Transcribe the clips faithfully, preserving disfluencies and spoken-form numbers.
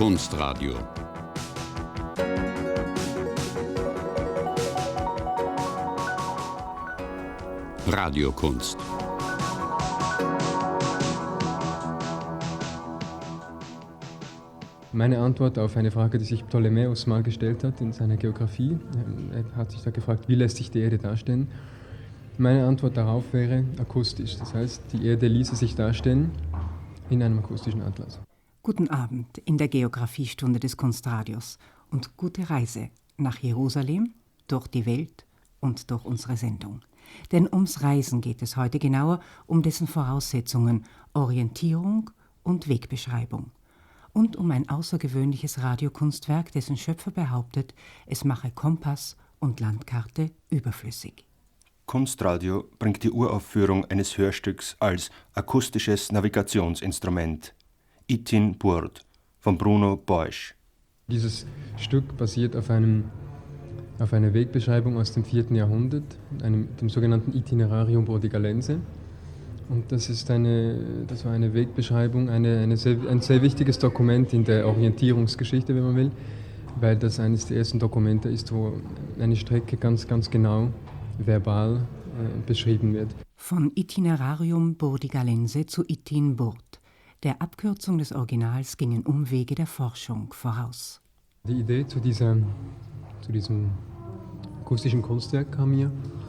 Kunstradio. Radiokunst. Meine Antwort auf eine Frage, die sich Ptolemäus mal gestellt hat in seiner Geographie, er hat sich da gefragt, wie lässt sich die Erde darstellen? Meine Antwort darauf wäre akustisch, das heißt, die Erde ließe sich darstellen in einem akustischen Atlas. Guten Abend in der Geographiestunde des Kunstradios und gute Reise nach Jerusalem, durch die Welt und durch unsere Sendung. Denn ums Reisen geht es heute, genauer um dessen Voraussetzungen, Orientierung und Wegbeschreibung. Und um ein außergewöhnliches Radiokunstwerk, dessen Schöpfer behauptet, es mache Kompass und Landkarte überflüssig. Kunstradio bringt die Uraufführung eines Hörstücks als akustisches Navigationsinstrument. Itin Burd von Bruno Beusch. Dieses Stück basiert auf, einem, auf einer Wegbeschreibung aus dem vierten Jahrhundert, einem, dem sogenannten Itinerarium Burdigalense. Und das ist eine, das war eine Wegbeschreibung, eine, eine sehr, ein sehr wichtiges Dokument in der Orientierungsgeschichte, wenn man will, weil das eines der ersten Dokumente ist, wo eine Strecke ganz, ganz genau verbal äh, beschrieben wird. Von Itinerarium Burdigalense zu Itin Burd. Der Abkürzung des Originals gingen Umwege der Forschung voraus. Die Idee zu, dieser, zu diesem akustischen Kunstwerk kam mir,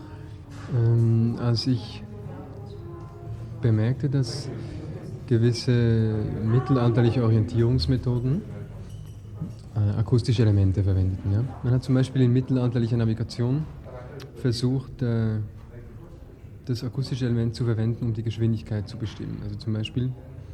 ähm, als ich bemerkte, dass gewisse mittelalterliche Orientierungsmethoden äh, akustische Elemente verwendeten. Ja? Man hat zum Beispiel in mittelalterlicher Navigation versucht, äh, das akustische Element zu verwenden, um die Geschwindigkeit zu bestimmen. Also zum Beispiel,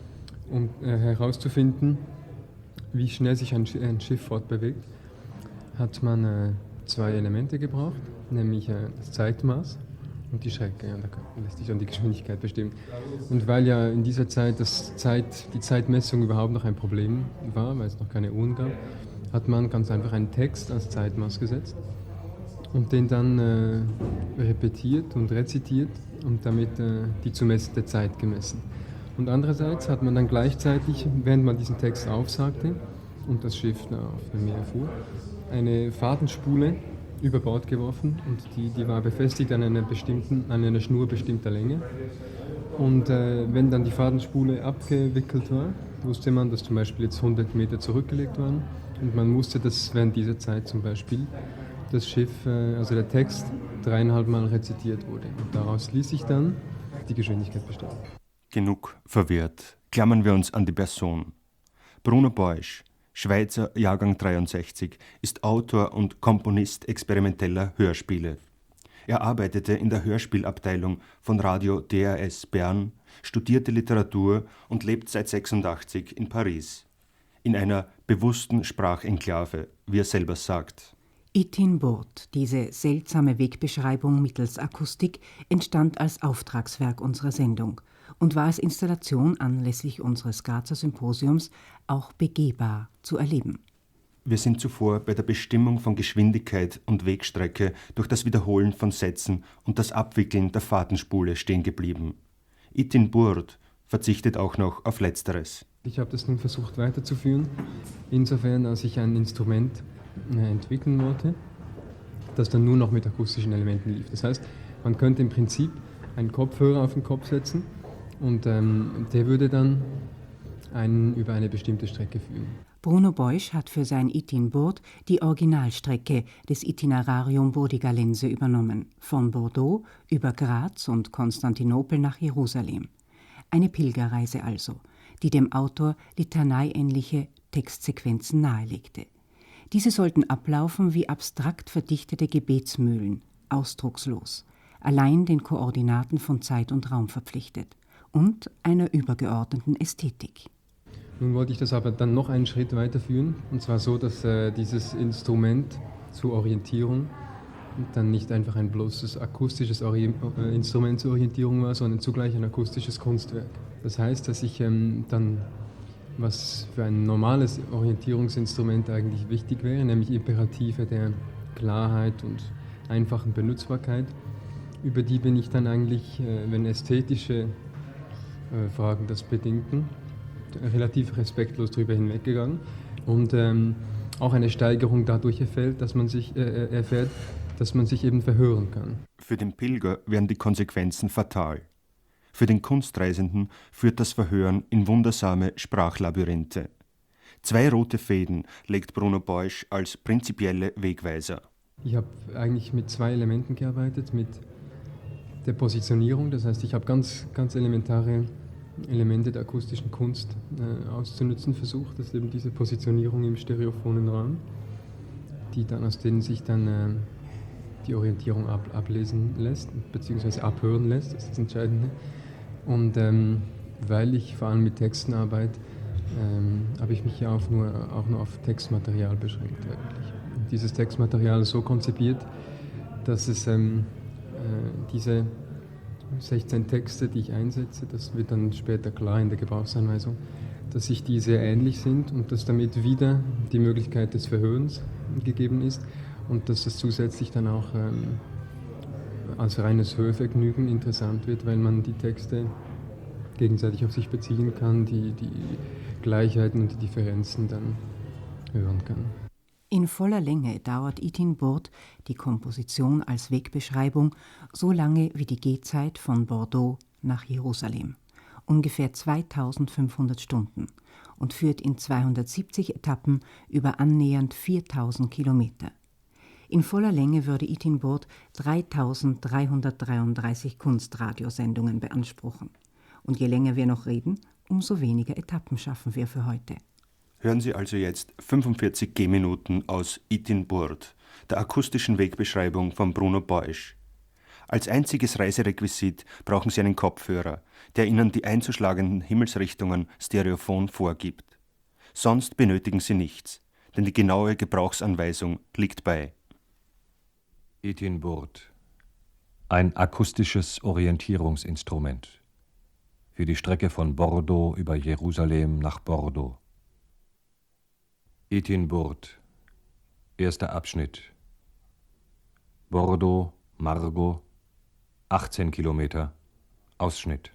um äh, herauszufinden, wie schnell sich ein, Sch- ein Schiff fortbewegt, hat man äh, zwei Elemente gebraucht, nämlich äh, das Zeitmaß und die Strecke, ja, da lässt sich dann die Geschwindigkeit bestimmen. Und weil ja in dieser Zeit das Zeit, die Zeitmessung überhaupt noch ein Problem war, weil es noch keine Uhren gab, hat man ganz einfach einen Text als Zeitmaß gesetzt und den dann äh, repetiert und rezitiert und damit äh, die zu messende Zeit gemessen. Und andererseits hat man dann gleichzeitig, während man diesen Text aufsagte und das Schiff da auf dem Meer fuhr, eine Fadenspule über Bord geworfen und die, die war befestigt an einer, bestimmten, an einer Schnur bestimmter Länge. Und äh, wenn dann die Fadenspule abgewickelt war, wusste man, dass zum Beispiel jetzt hundert Meter zurückgelegt waren und man wusste, dass während dieser Zeit zum Beispiel das Schiff, äh, also der Text, dreieinhalb Mal rezitiert wurde. Und daraus ließ sich dann die Geschwindigkeit bestimmen. Genug verwirrt. Klammern wir uns an die Person. Bruno Beusch, Schweizer Jahrgang dreiundsechzig, ist Autor und Komponist experimenteller Hörspiele. Er arbeitete in der Hörspielabteilung von Radio D R S Bern, studierte Literatur und lebt seit sechsundachtzig in Paris. In einer bewussten Sprachenklave, wie er selber sagt. Itin Burd, diese seltsame Wegbeschreibung mittels Akustik, entstand als Auftragswerk unserer Sendung und war als Installation anlässlich unseres Grazer Symposiums auch begehbar zu erleben. Wir sind zuvor bei der Bestimmung von Geschwindigkeit und Wegstrecke durch das Wiederholen von Sätzen und das Abwickeln der Fadenspule stehen geblieben. Itin Burd verzichtet auch noch auf Letzteres. Ich habe das nun versucht weiterzuführen, insofern als ich ein Instrument äh, entwickeln wollte, das dann nur noch mit akustischen Elementen lief. Das heißt, man könnte im Prinzip einen Kopfhörer auf den Kopf setzen und ähm, der würde dann einen über eine bestimmte Strecke führen. Bruno Beusch hat für sein Itin Burd die Originalstrecke des Itinerarium Burdigalense übernommen, von Bordeaux über Graz und Konstantinopel nach Jerusalem. Eine Pilgerreise also, die dem Autor litaneiähnliche Textsequenzen nahelegte. Diese sollten ablaufen wie abstrakt verdichtete Gebetsmühlen, ausdruckslos, allein den Koordinaten von Zeit und Raum verpflichtet und einer übergeordneten Ästhetik. Nun wollte ich das aber dann noch einen Schritt weiterführen, und zwar so, dass äh, dieses Instrument zur Orientierung dann nicht einfach ein bloßes akustisches Ori- äh, Instrument zur Orientierung war, sondern zugleich ein akustisches Kunstwerk. Das heißt, dass ich ähm, dann, was für ein normales Orientierungsinstrument eigentlich wichtig wäre, nämlich Imperative der Klarheit und einfachen Benutzbarkeit, über die bin ich dann eigentlich, äh, wenn ästhetische äh, Fragen das bedingten, relativ respektlos drüber hinweggegangen und ähm, auch eine Steigerung dadurch erfällt, dass man sich, äh, erfährt, dass man sich eben verhören kann. Für den Pilger wären die Konsequenzen fatal. Für den Kunstreisenden führt das Verhören in wundersame Sprachlabyrinthe. Zwei rote Fäden legt Bruno Beusch als prinzipielle Wegweiser. Ich habe eigentlich mit zwei Elementen gearbeitet, mit der Positionierung, das heißt, ich habe ganz, ganz elementare Elemente der akustischen Kunst äh, auszunutzen versucht, das ist eben diese Positionierung im stereophonen Raum, die dann, aus denen sich dann äh, die Orientierung ab, ablesen lässt, beziehungsweise abhören lässt, das ist das Entscheidende. Und ähm, weil ich vor allem mit Texten arbeite, ähm, habe ich mich ja auch nur, auch nur auf Textmaterial beschränkt eigentlich. Und dieses Textmaterial ist so konzipiert, dass es ähm, äh, diese sechzehn Texte, die ich einsetze, das wird dann später klar in der Gebrauchsanweisung, dass sich die sehr ähnlich sind und dass damit wieder die Möglichkeit des Verhörens gegeben ist und dass das zusätzlich dann auch ähm, als reines Hörvergnügen interessant wird, weil man die Texte gegenseitig auf sich beziehen kann, die, die Gleichheiten und die Differenzen dann hören kann. In voller Länge dauert Itin Burd die Komposition als Wegbeschreibung so lange wie die Gehzeit von Bordeaux nach Jerusalem, ungefähr zweitausendfünfhundert Stunden, und führt in zweihundertsiebzig Etappen über annähernd viertausend Kilometer. In voller Länge würde Itin Burd dreitausenddreihundertdreiunddreißig Kunstradiosendungen beanspruchen. Und je länger wir noch reden, umso weniger Etappen schaffen wir für heute. Hören Sie also jetzt fünfundvierzig Gehminuten aus Itin Burd, der akustischen Wegbeschreibung von Bruno Beusch. Als einziges Reiserequisit brauchen Sie einen Kopfhörer, der Ihnen die einzuschlagenden Himmelsrichtungen stereophon vorgibt. Sonst benötigen Sie nichts, denn die genaue Gebrauchsanweisung liegt bei. Itin Burd. Ein akustisches Orientierungsinstrument. Für die Strecke von Bordeaux über Jerusalem nach Bordeaux. Itin Burd. Erster Abschnitt. Bordeaux, Margot, achtzehn Kilometer. Ausschnitt.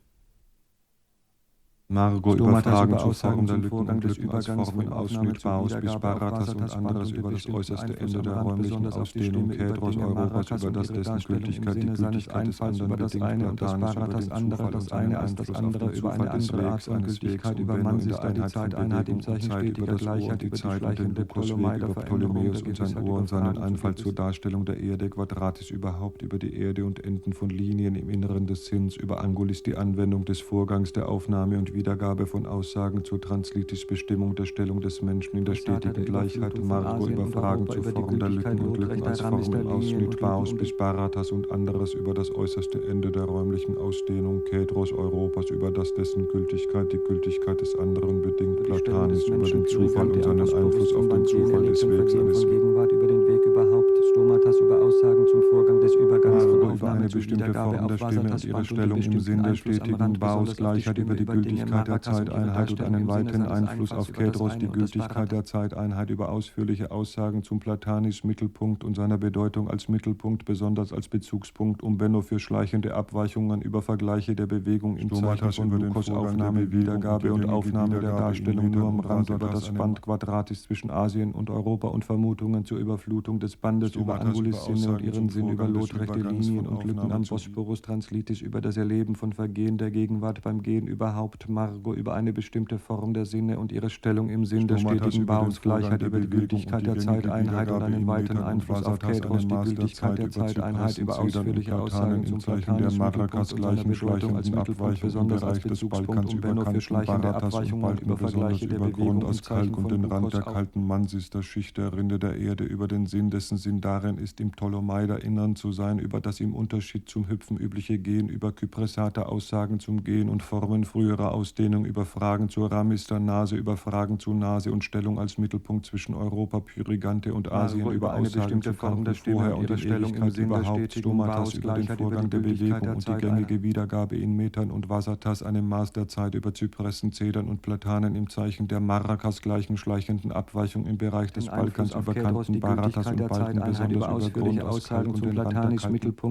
Margot überfragen zu Formen der Lücken und Lücken als Formen, Ausschnitt, Baus bis Baratas und anderes über das äußerste Ende der räumlichen Ausdehnung Kädros Europas, über das dessen Gültigkeit die Gültigkeit des anderen bedingt, Platanis über den Zufall das eine als das andere über eine andere Art von Gültigkeit, über Mansis, da die Zeiteinheit im Zeichen stetiger Gleichheit, über die schleichende Ptolemaider Ptolemäus und sein Ohr und seinen Einfall zur Darstellung der Erde, Quadratis überhaupt, über die Erde und Enden von Linien im Inneren des Sinns, über Angulis die Anwendung des Vorgangs der Aufnahme und Wiedergabe von Aussagen zur Translitis-Bestimmung der Stellung des Menschen in der stetigen Gleichheit, Margot über Fragen zur Form der Lücken und Lücken als Form im Ausschnitt, Baus bis Baratas und anderes über das äußerste Ende der räumlichen Ausdehnung, Kädros Europas, über das dessen Gültigkeit die Gültigkeit des anderen bedingt, Platanis über den Zufall und seinen Einfluss auf den Zufall des Wegs eines Gegenwart über den Weg überhaupt, Stomatas über Aussagen zum Vorgang des Übergangs von über eine bestimmte Form der Stimme und ihre Stellung im Sinn der stetigen Baus, Gleichheit über die Gültigkeit der Zeiteinheit und einen weiten Einfluss auf Kädros, die Gültigkeit der Zeiteinheit über ausführliche Aussagen zum Platanis Mittelpunkt und seiner Bedeutung als Mittelpunkt, besonders als Bezugspunkt, um Benno für schleichende Abweichungen über Vergleiche der Bewegung im Zeichen von Lukos Aufnahme, Wiedergabe und Aufnahme der Darstellung nur am Rand über das Band Quadratis zwischen Asien und Europa und Vermutungen zur Überflutung des Bandes über Angulis Sinne und ihren Sinn über lotrechte Linien und Lücken am Bosporus Translitis über das Erleben von Vergehen der Gegenwart beim Gehen überhaupt, Margot über eine bestimmte Form der Sinne und ihre Stellung im Sinn der stetigen Bausgleichheit über die Gültigkeit der Zeiteinheit und einen weiten Einfluss auf Kädros, die Gültigkeit der Zeiteinheit über ausführliche Aussagen zum Platanis Mittelpunkt und seiner Bedeutung als Mittelpunkt, besonders als Bezugspunkt, um Benno für schleichende Abweichungen und über Vergleiche der Bewegung im Zeichen von den Rand der Lukos kalten Mansis, der Schicht der Rinde der Erde, über den Sinn, dessen Sinn darin ist, im Ptolemaider Innern zu sein, über das im Unterschied zum Hüpfen übliche Gehen, über Kypressater Aussagen zum Gehen und Formen früherer Ausdehnung, über Fragen zur Ramister Nase, über Fragen zu Nase und Stellung als Mittelpunkt zwischen Europa, Pyrigante und Asien, über eine bestimmte Form der Stimme und ihre Stellung im Sinn überhaupt, Stomatas über den Vorgang der Bewegung und die gängige Wiedergabe in Metern und Vasatas, einem Maß der Zeit, über Zypressen, Zedern und Platanen im Zeichen der Marrakas gleichen schleichenden Abweichung im Bereich des Balkans über Kanten, Baratas und Balken, besonders über Grund aus Kalk und den Rand der kalten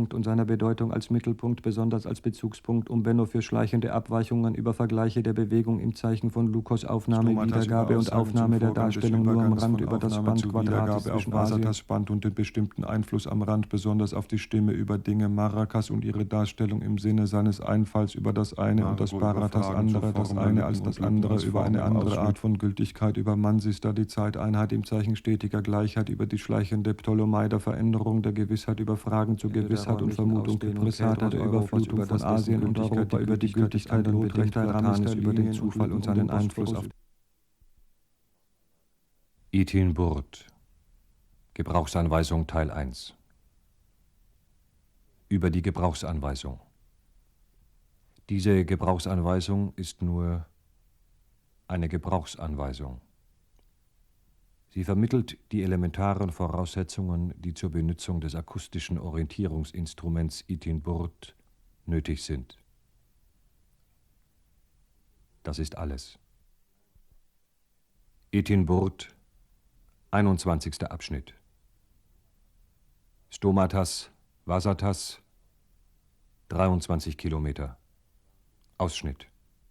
seiner Bedeutung als Mittelpunkt, besonders als Bezugspunkt, um Benno für schleichende Abweichungen über Vergleiche der Bewegung im Zeichen von Lukos Aufnahme, Stomatas Wiedergabe und Aufnahme der Darstellung nur am Rand über das Band Quadratis auf Vasatas Band und den bestimmten Einfluss am Rand, besonders auf die Stimme über Dinge Maracas und ihre Darstellung im Sinne seines Einfalls über das eine und das Baratas andere, das eine als das andere, über eine andere Art von Gültigkeit, über Mansista, die Zeiteinheit im Zeichen stetiger Gleichheit, über die schleichende Ptolemeida Veränderung der Gewissheit, über Fragen zur Gewissheit und Vermutung Pressata, der Überflutung von Asien und Europa, über die Gültigkeit Lotrechter Ramis, über den Zufall und seinen Einfluss auf Itin Burt. Gebrauchsanweisung Teil eins. Über die Gebrauchsanweisung. Diese Gebrauchsanweisung ist nur eine Gebrauchsanweisung. Sie vermittelt die elementaren Voraussetzungen, die zur Benutzung des akustischen Orientierungsinstruments Itin Burt nötig sind. Das ist alles. Itin Burt, einundzwanzigster Abschnitt. Stomatas, Vasatas, dreiundzwanzig Kilometer. Ausschnitt.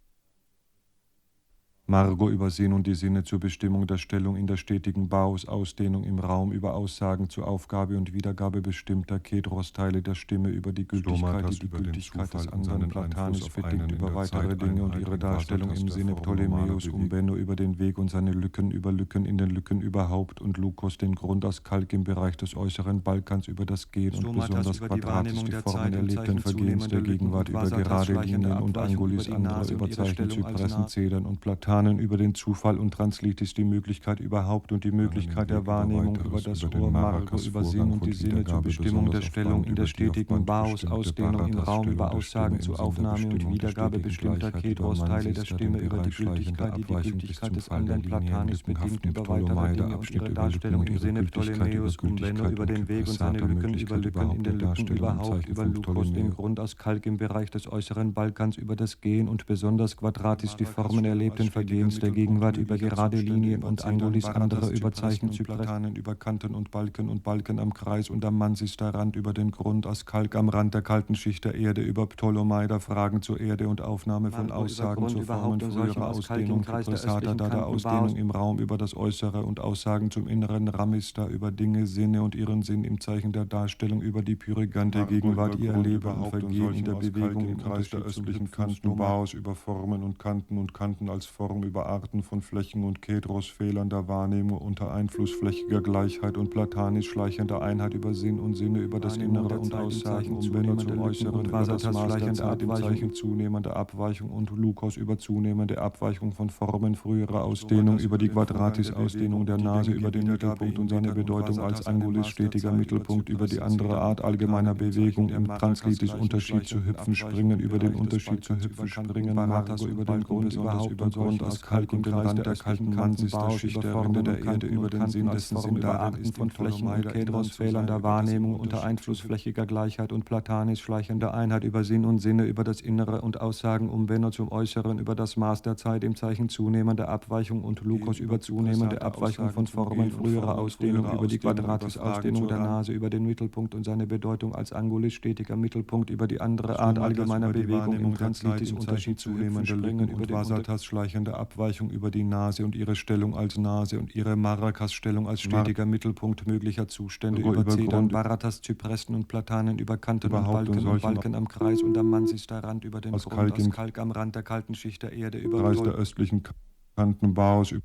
Margo über Sinn und die Sinne zur Bestimmung der Stellung in der stetigen Baus, Ausdehnung im Raum, über Aussagen zur Aufgabe und Wiedergabe bestimmter Kedros-Teile der Stimme, über die Gültigkeit, die die Gültigkeit des anderen Platanis bedingt, über weitere Dinge und ihre Darstellung im Sinne Ptolemäus, um Benno über den Weg und seine Lücken, über Lücken in den Lücken überhaupt und Lukos den Grund aus Kalk im Bereich des äußeren Balkans, über das Gehen und besonders Quadratis die Formen erlebten Vergehens der Gegenwart, über gerade Linien und Angulis andere, über Zeichen, Zypressen, Zedern und Platanen, über den Zufall und Translitis die Möglichkeit überhaupt und die Möglichkeit der Wahrnehmung über das Ohr, Margo über Sinn und die Sinne zur Bestimmung der Stellung in der stetigen Baus, Ausdehnung im Raum, über Aussagen zur Aufnahme und Wiedergabe bestimmter Kedros-Teile der Stimme, über die Gültigkeit, die die Gültigkeit des anderen Platanis bedingt, über weitere Dinge und ihre Darstellung im Sinne Ptolemäus, um Benno über den Weg und seine Lücken, über Lücken in den Lücken überhaupt, über Lukos den Grund aus Kalk im Bereich des äußeren Balkans, über das Gehen und besonders Quadratis die Formen erlebten Vergehens der Gegenwart, über gerade Linien und Angulis andere, über Zeichen, Zypressen, über Kanten und Balken und Balken am Kreis und am Mansista-Rand, über den Grund aus Kalk am Rand der kalten Schicht der Erde, über Ptolemeida, Fragen zur Erde und Aufnahme von Aussagen zur Formen früherer Ausdehnung, Pressata, da der Ausdehnung im Raum, über das Äußere und Aussagen zum Inneren, Ramista, über Dinge, Sinne und ihren Sinn im Zeichen der Darstellung, über die pyrigante Gegenwart, ihr Erleben und Vergehen in der Bewegung im Kreis der östlichen Kanten, Baus, über Formen und Kanten und Kanten als Form, über Arten von Flächen und Kedros, Fehlern der Wahrnehmung unter Einfluss flächiger Gleichheit und platanisch schleichender Einheit, über Sinn und Sinne, über das Innere und Aussagen, um Benno zum Äußeren, über das Maß der Zeit im Zeichen zunehmender Abweichung und Lukos über zunehmende Abweichung von Formen früherer Ausdehnung, über die Quadratis-Ausdehnung der Nase, über den Mittelpunkt und seine Bedeutung als Angulis stetiger Mittelpunkt, über die andere Art allgemeiner Bewegung im Translitis Unterschied zu Hüpfen, Springen, über den Unterschied zu Hüpfen, Springen, Margo, über den Grund überhaupt, über Grund aus Kalk und den Rand der kalten Mansista-Schicht der Wände der Erde, über den Sinn dessen Sinn der Arten von Flächen und Kedros, Fehlern der Wahrnehmung unter Einfluss flächiger Gleichheit und Platanis schleichender Einheit, über Sinn und Sinne, über das Innere und Aussagen um Benno zum Äußeren, über das Maß der Zeit im Zeichen zunehmender Abweichung und Lukos über zunehmende Abweichung von Formen früherer Ausdehnung, über die Quadratis-Ausdehnung der Nase, über den Mittelpunkt und seine Bedeutung als Angulis stetiger Mittelpunkt, über die andere Art allgemeiner Bewegung im Translitis Unterschied zunehmender Springen, über den Vasatas schleichende Abweichung, über die Nase und ihre Stellung als Nase und ihre Maracas-Stellung als stetiger Mittelpunkt möglicher Zustände, über, über Zedern, Baratas, Zypressen und Platanen, über Kanten und Balken und Balken am Kreis und am Mansista-Rand, über den Grund aus Kalk am Rand der kalten Schicht der Erde, über Kreis der östlichen Kantenbaus,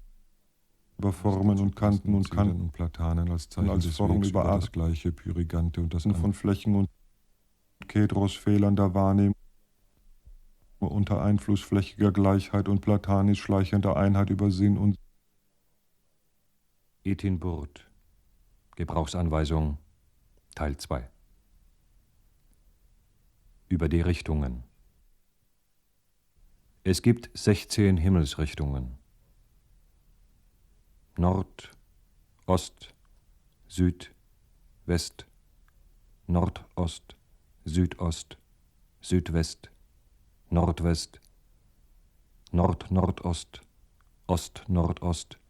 über Formen und Kanten und Kanten und Platanen als Zeichen als Form über das gleiche Pyrigante und das von Flächen und Kedros, Fehlern der Wahrnehmung unter Einfluss flächiger Gleichheit und platanisch schleichender Einheit über Sinn und Itin Burt. Gebrauchsanweisung Teil zwei. Über die Richtungen. Es gibt sechzehn Himmelsrichtungen. Nord, Ost, Süd, West, Nordost, Südost, Südwest, Nordwest, Nord-Nordost, Ost-Nordost,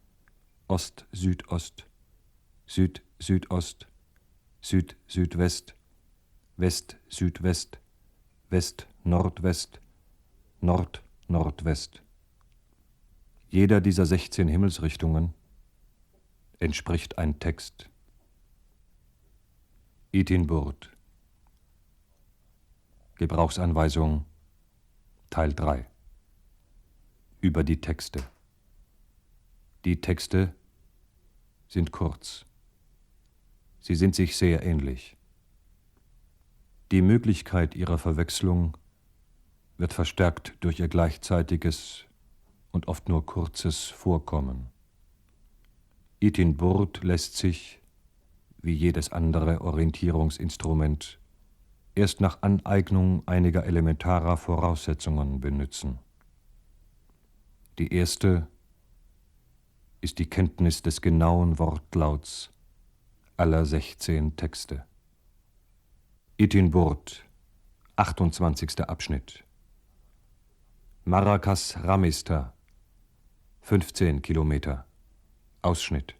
Ost-Südost, Süd-Südost, Süd-Südwest, West-Südwest, West-Nordwest, Nord-Nordwest. Jeder dieser sechzehn Himmelsrichtungen entspricht ein Text. Itin Burt. Gebrauchsanweisung Teil drei. Über die Texte. Die Texte sind kurz. Sie sind sich sehr ähnlich. Die Möglichkeit ihrer Verwechslung wird verstärkt durch ihr gleichzeitiges und oft nur kurzes Vorkommen. Itin Burt lässt sich, wie jedes andere Orientierungsinstrument, erst nach Aneignung einiger elementarer Voraussetzungen benützen. Die erste ist die Kenntnis des genauen Wortlauts aller sechzehn Texte. Itin Burt, achtundzwanzigster Abschnitt. Marrakas Ramista, fünfzehn Kilometer. Ausschnitt.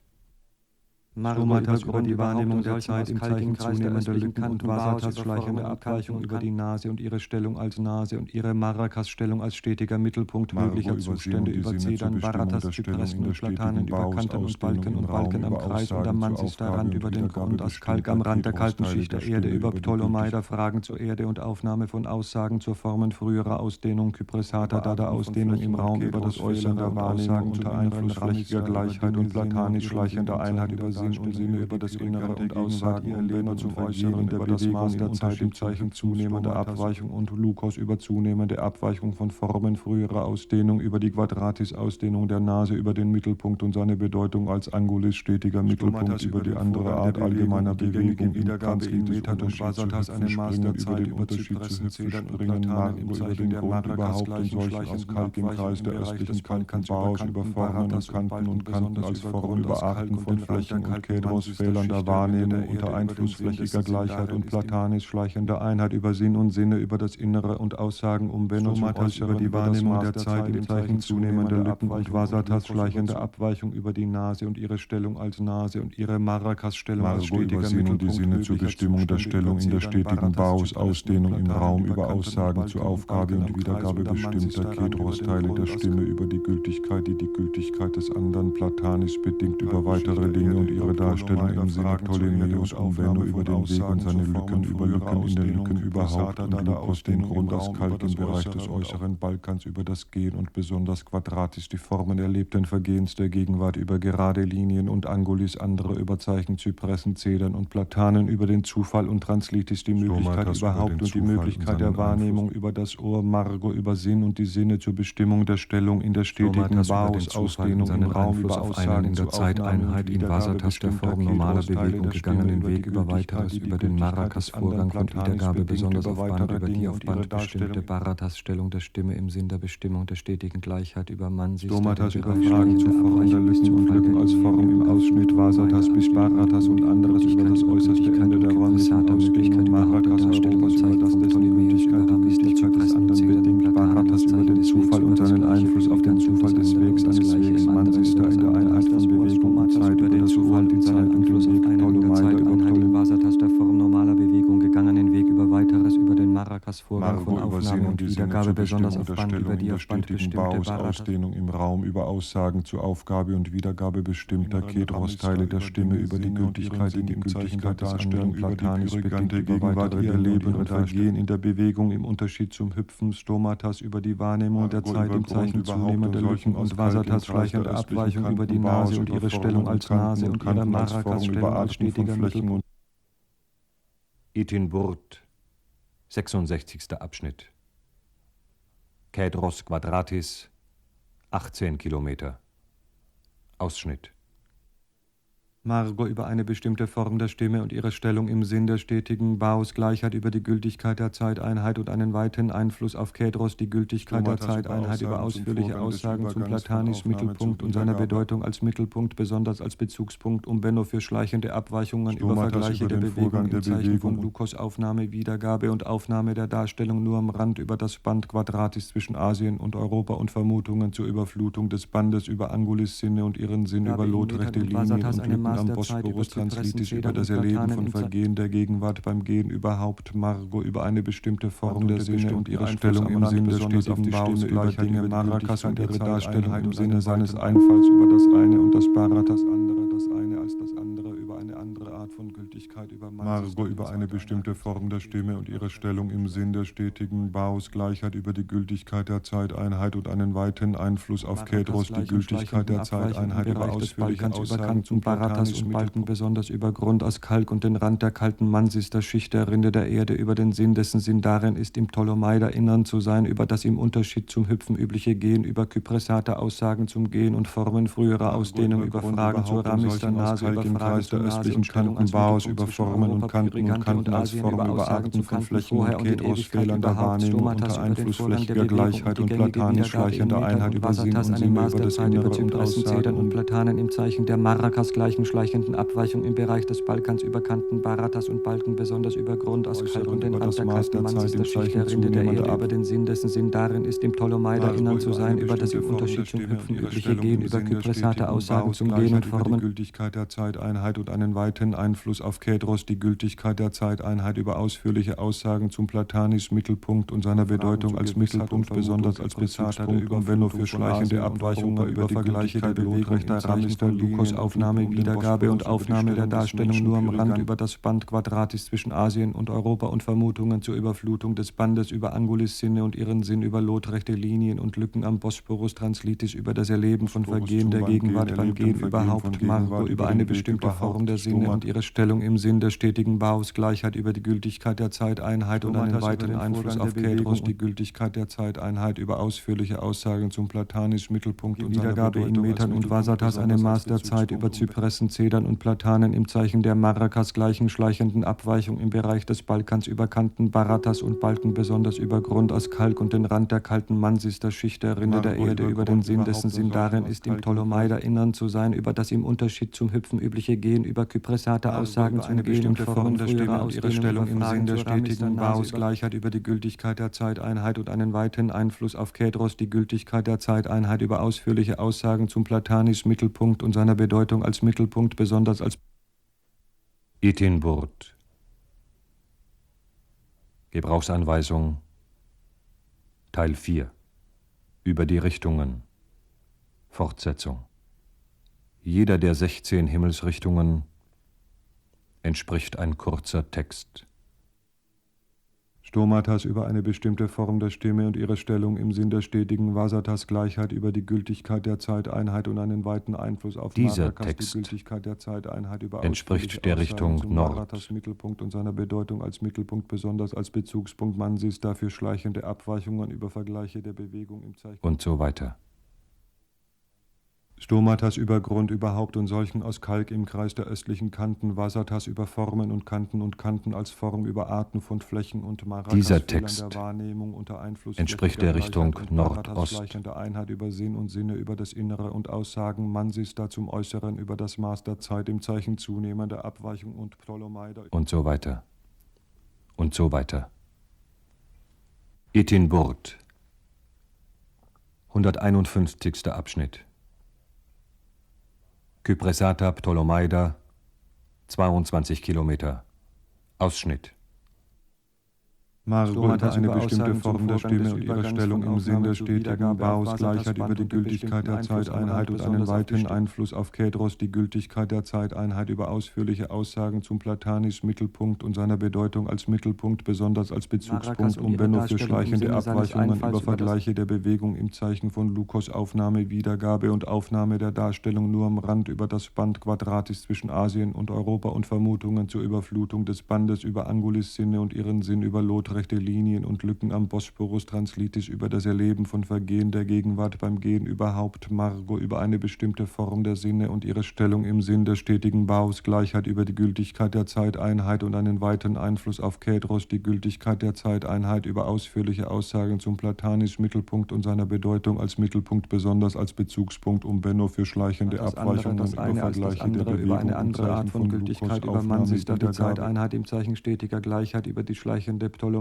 Stomatas über die Wahrnehmung der Zeit im Zeichen zunehmender Lücken und Vasatas schleichende Abweichung über die Nase und ihre Stellung als Nase und ihre Marakas Stellung als stetiger Mittelpunkt möglicher Zustände über Zedern, Baratas, Zypressen und Platanen, über Kanten und Balken und Balken am Kreis und am Mansisterrand über den Grund aus Kalk am Rand der kalten Schicht der Erde über Ptolemeida, Fragen zur Erde und Aufnahme von Aussagen zur Formen früherer Ausdehnung, Kypressata, Dada Ausdehnung im Raum über das Äußere der Wahrnehmung unter einflussreicher Gleichheit und platanisch schleichender Einheit über Sinn und Sinne über das Innere und Aussagen Umwender zum Äußeren über das Maß der Zeit im Zeichen zunehmender Abweichung und Lukos über zunehmende Abweichung von Formen früherer Ausdehnung über die Quadratis-Ausdehnung der Nase über den Mittelpunkt und seine Bedeutung als Angulis stetiger Mittelpunkt über die andere Art allgemeiner Bewegung im Kanzlimeter und Vasatas eine Maß der Zeit über Zypressen, Zedern und Platanen im Zeichen der Grund überhaupt in solchen aus Kalk im Kreis der östlichen Kanten Baus über Formen und Kanten und Kanten als Form über Arten von Flächen und Kedros fehlender Wahrnehmung unter einflussflächiger Gleichheit und platanisch schleichender Einheit über Sinn und Sinne über das Innere und Aussagen um Benno zum Äußeren über die Wahrnehmung der Zeit im Zeichen zunehmender Lücken und Vasatas schleichende Abweichung über die Nase und ihre Stellung als Nase und ihre Marakas Stellung als stetiger Mittelpunkt und die Sinne zur Bestimmung der Stellung in der stetigen Baus, Ausdehnung im Raum über Aussagen zur Aufgabe und Wiedergabe bestimmter Kedros-Teile der Stimme über die Gültigkeit, die die Gültigkeit des anderen platanisch bedingt über weitere Dinge und ihre Darstellung im Sinne Ptolemäus und Benno über den Weg und seine Lücken über Lücken in den Lücken überhaupt und Lukos den Grund aus Kalk im Bereich des äußeren Balkans über das Gehen und besonders Quadratis die Formen erlebten Vergehens der Gegenwart über gerade Linien und Angulis andere über Zeichen Zypressen, Zedern und Platanen über den Zufall und Translitis die Möglichkeit überhaupt und die Möglichkeit der Wahrnehmung über das Ohr, Margo über Sinn und die Sinne zur Bestimmung der Stellung in der stetigen Baus, Ausdehnung im Raum über Aussagen in der Zeiteinheit in Vasatas der Form normaler Bewegung gegangenen Weg über weiteres über den Marakas-Vorgang und Wiedergabe besonders auf Band über die auf Band bestimmte Baratas-Stellung der Stimme im Sinn der Bestimmung der stetigen Gleichheit über Mansis. Stomatas über Fragen zu Formen der Lücken und Lücken als Form im Ausschnitt Vasatas bis Baratas und anderes über das äußerste Ende der Räumlichkeit Marakas Europas über das dessen Gültigkeit und Wichtigkeit des anderen bedingt Baratas über den Zufall und seinen Einfluss auf den Zufall des Wegs eines Wegs Mansister in der Einheit von Bewegung und Zeit über das Zufall und Zeit und den Weg Ptolemeida über Ptolemeida Vasatas der Form normaler Bewegung gegangenen Weg über weiteres über den Marakas-Vorgang von Aufnahme und Wiedergabe besonders auf Band über die auf Band bestimmte Baratas Ausdehnung im Raum über Aussagen zur Aufgabe und Wiedergabe bestimmter Kedros-Teile der Stimme über die Gültigkeit in die Gültigkeit des anderen platanisch bedingt über weitere Leben und Vergehen in der Bewegung im Unterschied zum Hüpfen Stomatas über die Wahrnehmung der Zeit im Zeichen zunehmender Lücken und Vasatas schleichende Abweichung über die Nase und ihre Stellung als Nase und ihre Marakas-Stellung als stetiger Mittelpunkt. Itin Burt, sechsundsechzigster Abschnitt. Kedros Quadratis, achtzehn Kilometer. Ausschnitt. Margo über eine bestimmte Form der Stimme und ihre Stellung im Sinn der stetigen Baus, Gleichheit über die Gültigkeit der Zeiteinheit und einen weiten Einfluss auf Kedros, die Gültigkeit der Zeiteinheit über ausführliche Aussagen zum platanisch Mittelpunkt und seiner Bedeutung als Mittelpunkt, besonders als Bezugspunkt, um Benno für schleichende Abweichungen über Vergleiche der Bewegung im Zeichen von Lukos Aufnahme, Wiedergabe und Aufnahme der Darstellung nur am Rand über das Band Quadratis zwischen Asien und Europa und Vermutungen zur Überflutung des Bandes über Angulis Sinne und ihren Sinn über lotrechte Linien und Lücken am Bosporus Translitis über das Erleben von Vergehen der Gegenwart beim Gehen überhaupt, Margo über eine bestimmte Form der Sinne und ihre Stellung im Sinn des stetigen Baus, Gleichheit Dinge, Maracas und ihre Darstellung im Sinne seines Einfalls über das eine und das Baratas andere, das eine als das andere, über eine andere Art von Gültigkeit, über Margo über eine bestimmte Form der Stimme und ihre Stellung im Sinn der stetigen Baus, Gleichheit über die Gültigkeit der Zeiteinheit und einen weiten Einfluss auf Kedros, die Gültigkeit der Zeiteinheit über ausführliche Aussagen zum Baratas und Balken, besonders über Grund aus Kalk und den Rand der kalten Mansis, der Schicht der Rinde der Erde, über den Sinn, dessen Sinn darin ist, im Ptolemeida Innern zu sein, über das im Unterschied zum Hüpfen übliche Gehen, über Kypressate Aussagen zum Gehen und Formen früherer Ausdehnung, über Fragen zur Ramis der Nase, über Fragen der östlichen Kanten Baus, über Formen und Kanten und Kanten als Formen, über Arten von Flächen und Kedros, Fehlern der Wahrnehmung unter Einfluss flächiger Gleichheit und platanisch schleichender Einheit über Sinn und Sinne, über das Innere und Aussagen und Platanen im Zeichen der Maracas gleichen schleichenden Abweichung im Bereich des Balkans über Kanten, Baratas und Balken, besonders über Grund aus Kalk und den Rand der kalten Mansis, der Schicht der Rinde der Erde, über den Sinn, dessen Sinn darin ist, im Ptolemeida Innern zu sein, über das im Unterschied zum Hüpfen übliche Gehen, über Kypressate Aussagen zum Gehen und Formen. Die Gültigkeit der Zeiteinheit und einen weiten Einfluss auf Kedros, die Gültigkeit der Zeiteinheit über ausführliche Aussagen zum Platanis Mittelpunkt und seiner Bedeutung als Mittelpunkt, besonders als Bezugspunkt und wenn nur für schleichende Abweichungen über Vergleiche der Lotrechter Ramis der Lukos Aufnahme, Wiedergabe und Aufnahme der Darstellung nur am Rand über das Band Quadratis zwischen Asien und Europa und Vermutungen zur Überflutung des Bandes über Angulis Sinne und ihren Sinn über lotrechte Linien und Lücken am Bosporus Translitis über das Erleben von Vergehen der Gegenwart beim Gehen überhaupt, Margo über eine bestimmte Form der Sinne und ihre Stellung im Sinn der stetigen Baus, Gleichheit über die Gültigkeit der Zeiteinheit und einen weiteren Einfluss auf Kedros, die Gültigkeit der Zeiteinheit über ausführliche Aussagen zum Platanisch Mittelpunkt und Wiedergabe in Metern und Vasatas eine Maß der Zeit über Zypressen, Zedern und Platanen im Zeichen der Maracas gleichen schleichenden Abweichung im Bereich des Balkans über Kanten, Baratas und Balken, besonders über Grund aus Kalk und den Rand der kalten Mansis, der Schicht der Rinde der Erde, über den Sinn, dessen Sinn darin ist, im Ptolemeida Innern zu sein, über das im Unterschied zum Hüpfen übliche Gehen, über Kypressate Aussagen zum Gehen und Formen der Stimme und ihre Stellung im Sinn der stetigen Baus, Gleichheit über die Gültigkeit der Zeiteinheit und einen weiten Einfluss auf Kedros, die Gültigkeit der Zeiteinheit über ausführliche Aussagen zum Platanis Mittelpunkt und seiner Bedeutung als Mittelpunkt, besonders als Itin Burt. Gebrauchsanweisung Teil vier. Über die Richtungen. Fortsetzung. Jeder der sechzehn Himmelsrichtungen entspricht ein kurzer Text. Stomatas über eine bestimmte Form der Stimme und ihre Stellung im Sinn der stetigen Vasatas Gleichheit über die Gültigkeit der Zeiteinheit und einen weiten Einfluss auf Dieser Maracas, Text die Gültigkeit der Zeiteinheit über entspricht der Richtung zum Nord. Baratas Mittelpunkt und seiner Bedeutung als Mittelpunkt, besonders als Bezugspunkt Mansis, dafür schleichende Abweichungen über Vergleiche der Bewegung im Zeichen und so weiter. Stomatas über Grund überhaupt und solchen aus Kalk im Kreis der östlichen Kanten, Vasatas über Formen und Kanten und Kanten als Form über Arten von Flächen und Maracas Dieser Fehlern Text der Wahrnehmung unter Einfluss entspricht der Richtung Gleichheit und Baratas Nordost. schleichende Einheit über Sinn und Sinne über das Innere und Aussagen Mansis da zum Äußeren über das Maß der Zeit im Zeichen zunehmender Abweichung und Ptolemeida Und so weiter. Und so weiter. Itin Burt. hunderteinundfünfzigster Abschnitt. Kypressata Ptolemeida, zweiundzwanzig Kilometer. Ausschnitt. Margo über eine bestimmte Form der Stimme und ihre Stellung im Sinn der stetigen Baus, Gleichheit über die Gültigkeit der Zeiteinheit und einen weiten Einfluss auf Kedros, die Gültigkeit der Zeiteinheit über ausführliche Aussagen zum Platanis Mittelpunkt und seiner Bedeutung als Mittelpunkt, besonders als Bezugspunkt, um wenn nur für schleichende Abweichungen über Vergleiche der Bewegung im Zeichen von Lukos Aufnahme, Wiedergabe und Aufnahme der Darstellung nur am Rand über das Band Quadratis zwischen Asien und Europa und Vermutungen zur Überflutung des Bandes über Angulis Sinne und ihren Sinn über Lotrechte Linien und Lücken am Bosporus Translitis über das Erleben von Vergehen der Gegenwart beim Gehen überhaupt, Margo über eine bestimmte Form der Sinne und ihre Stellung im Sinn der stetigen Baus, Gleichheit über die Gültigkeit der Zeiteinheit und einen weiten Einfluss auf Kedros, die Gültigkeit der Zeiteinheit über ausführliche Aussagen zum Platanisch Mittelpunkt und seiner Bedeutung als Mittelpunkt, besonders als Bezugspunkt, um Benno für schleichende Abweichungen über Vergleiche der Bewegung über eine andere Art von Gültigkeit über Mansis, da die Zeiteinheit im Zeichen stetiger Gleichheit über die schleichende Ptolemeida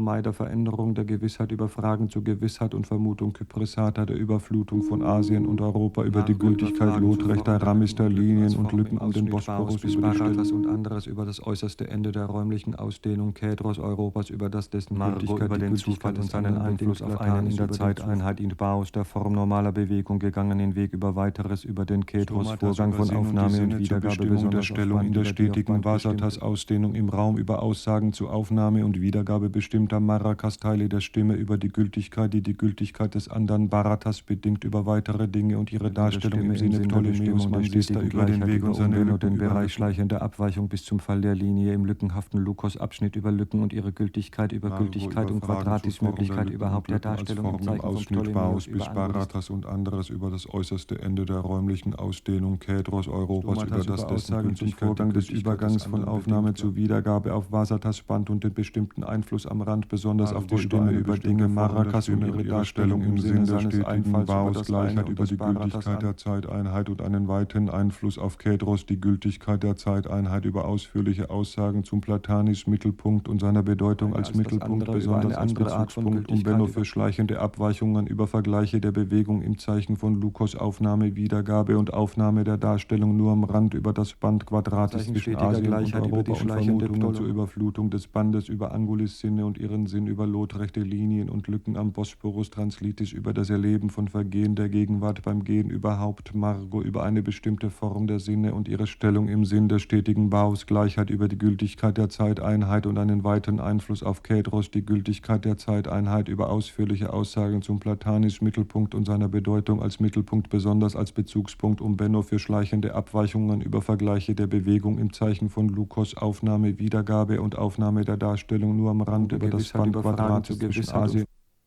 Ptolemai der Veränderung der Gewissheit über Fragen zur Gewissheit und Vermutung Kypressata der Überflutung von Asien und Europa über die Gültigkeit lotrechter Ramister Linien und Lücken um den Bosporus bis Baratas und anderes über das äußerste Ende der räumlichen Ausdehnung Kedros Europas über das dessen Gültigkeit über den Zufall und seinen Einfluss auf einen in der Zeiteinheit in Baus der Form normaler Bewegung gegangenen Weg über weiteres über den Kedros Vorgang von Aufnahme und Wiedergabe besonders der Stellung in der stetigen Vasatas Ausdehnung im Raum über Aussagen zu Aufnahme und Wiedergabe bestimmter Maracas-Teile der Stimme über die Gültigkeit, die die Gültigkeit des anderen Baratas bedingt über weitere Dinge und ihre Darstellung im Sinne Ptolemäus. Man stieß da über den Weg und seine und den Bereich schleichender Abweichung bis zum Fall der Linie im lückenhaften Lukos-Abschnitt über Lücken und ihre Gültigkeit über Gültigkeit und Quadratismöglichkeit überhaupt der Darstellung im Zeichen von Ptolemäus bis Baratas und anderes über das äußerste Ende der räumlichen Ausdehnung Kedros Europas über das dessen zum Vorgang des Übergangs von Aufnahme zu Wiedergabe auf Vasatas Band und den bestimmten Einfluss am Rand, besonders auf die Stimme über Dinge Maracas und ihre Darstellung im Sinne der stetigen Bausgleichheit über die Gültigkeit der Zeiteinheit und einen weiten Einfluss auf Kedros, die Gültigkeit der Zeiteinheit über ausführliche Aussagen zum Platanis Mittelpunkt und seiner Bedeutung als Mittelpunkt, besonders als Bezugspunkt, um Benno für schleichende Abweichungen über Vergleiche der Bewegung im Zeichen von Lukos Aufnahme, Wiedergabe und Aufnahme der Darstellung nur am Rand über das Band Quadratis zwischen Asien und Europa und Vermutungen zur Überflutung des Bandes über Angulis Sinne und ihren Sinn über lotrechte Linien und Lücken am Bosporus Translitis über das Erleben von Vergehen der Gegenwart beim Gehen überhaupt Margo über eine bestimmte Form der Sinne und ihre Stellung im Sinn der stetigen Bausgleichheit über die Gültigkeit der Zeiteinheit und einen weiten Einfluss auf Kedros, die Gültigkeit der Zeiteinheit über ausführliche Aussagen zum Platanis Mittelpunkt und seiner Bedeutung als Mittelpunkt, besonders als Bezugspunkt, um Benno für schleichende Abweichungen über Vergleiche der Bewegung im Zeichen von Lukos Aufnahme, Wiedergabe und Aufnahme der Darstellung nur am Rand über das Band Quadratis zwischen Asien.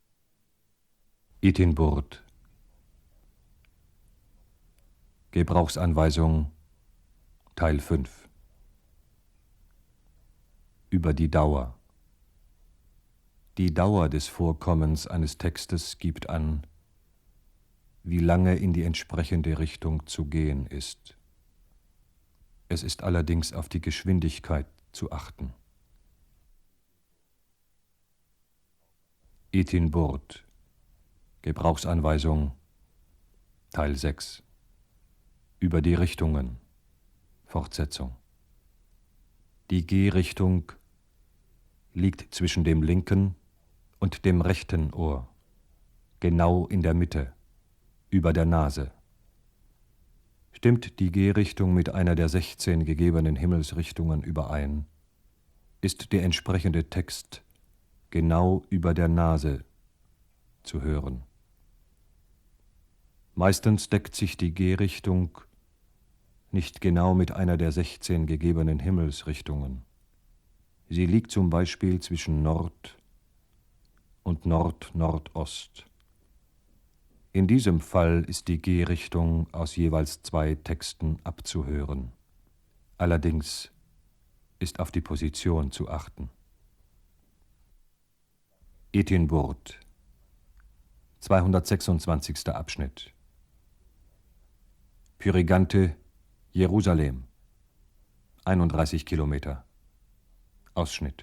Itinburg. Gebrauchsanweisung Teil fünf. Über die Dauer. Die Dauer des Vorkommens eines Textes gibt an, wie lange in die entsprechende Richtung zu gehen ist. Es ist allerdings auf die Geschwindigkeit zu achten. Itinburg. Gebrauchsanweisung Teil sechs. Über die Richtungen. Fortsetzung. Die Gehrichtung liegt zwischen dem linken und dem rechten Ohr, genau in der Mitte, über der Nase. Stimmt die Gehrichtung mit einer der sechzehn gegebenen Himmelsrichtungen überein, ist der entsprechende Text genau über der Nase zu hören. Meistens deckt sich die Gehrichtung nicht genau mit einer der sechzehn gegebenen Himmelsrichtungen. Sie liegt zum Beispiel zwischen Nord und Nord-Nordost. In diesem Fall ist die Gehrichtung aus jeweils zwei Texten abzuhören. Allerdings ist auf die Position zu achten. Itinburg, zweihundertsechsundzwanzigster Abschnitt. Pyrigante, Jerusalem, einunddreißig Kilometer. Ausschnitt.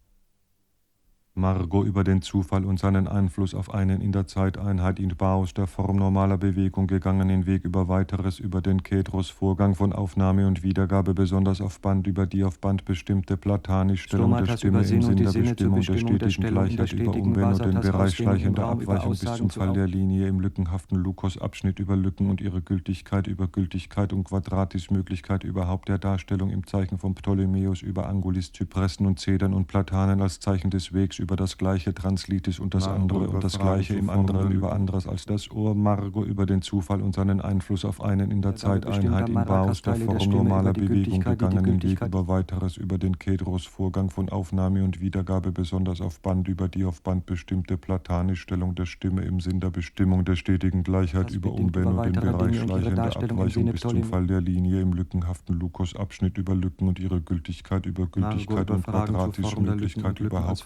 Margo über den Zufall und seinen Einfluss auf einen in der Zeiteinheit in Baus der Form normaler Bewegung gegangenen Weg über weiteres über den Kedros-Vorgang von Aufnahme und Wiedergabe, besonders auf Band über die auf Band bestimmte Platanisch-Stellung der Stimme im Sinn der Bestimmung der stetigen Gleichheit über Umben und den Bereich schleichender Abweichung bis zum Fall der Linie im lückenhaften Lukos-Abschnitt über Lücken und ihre Gültigkeit über Gültigkeit und Quadratis-Möglichkeit überhaupt der Darstellung im Zeichen von Ptolemäus über Angulis, Zypressen und Zedern und Platanen als Zeichen des Wegs über das gleiche Translitis und das Margo andere und das gleiche im anderen über anderes als das Ohr. Margo über den Zufall und seinen Einfluss auf einen in der Zeiteinheit in Baus der Form normaler Bewegung gegangenen Weg über weiteres über den Kedros-Vorgang von Aufnahme und Wiedergabe, besonders auf Band über die auf Band bestimmte Platanisch-Stellung der Stimme im Sinn der Bestimmung der stetigen Gleichheit über Umben und den Bereich schleichender Abweichung bis zum Fall der Linie im lückenhaften Lukos-Abschnitt über Lücken und ihre Gültigkeit über Gültigkeit und Quadratis-Möglichkeit überhaupt der Darstellung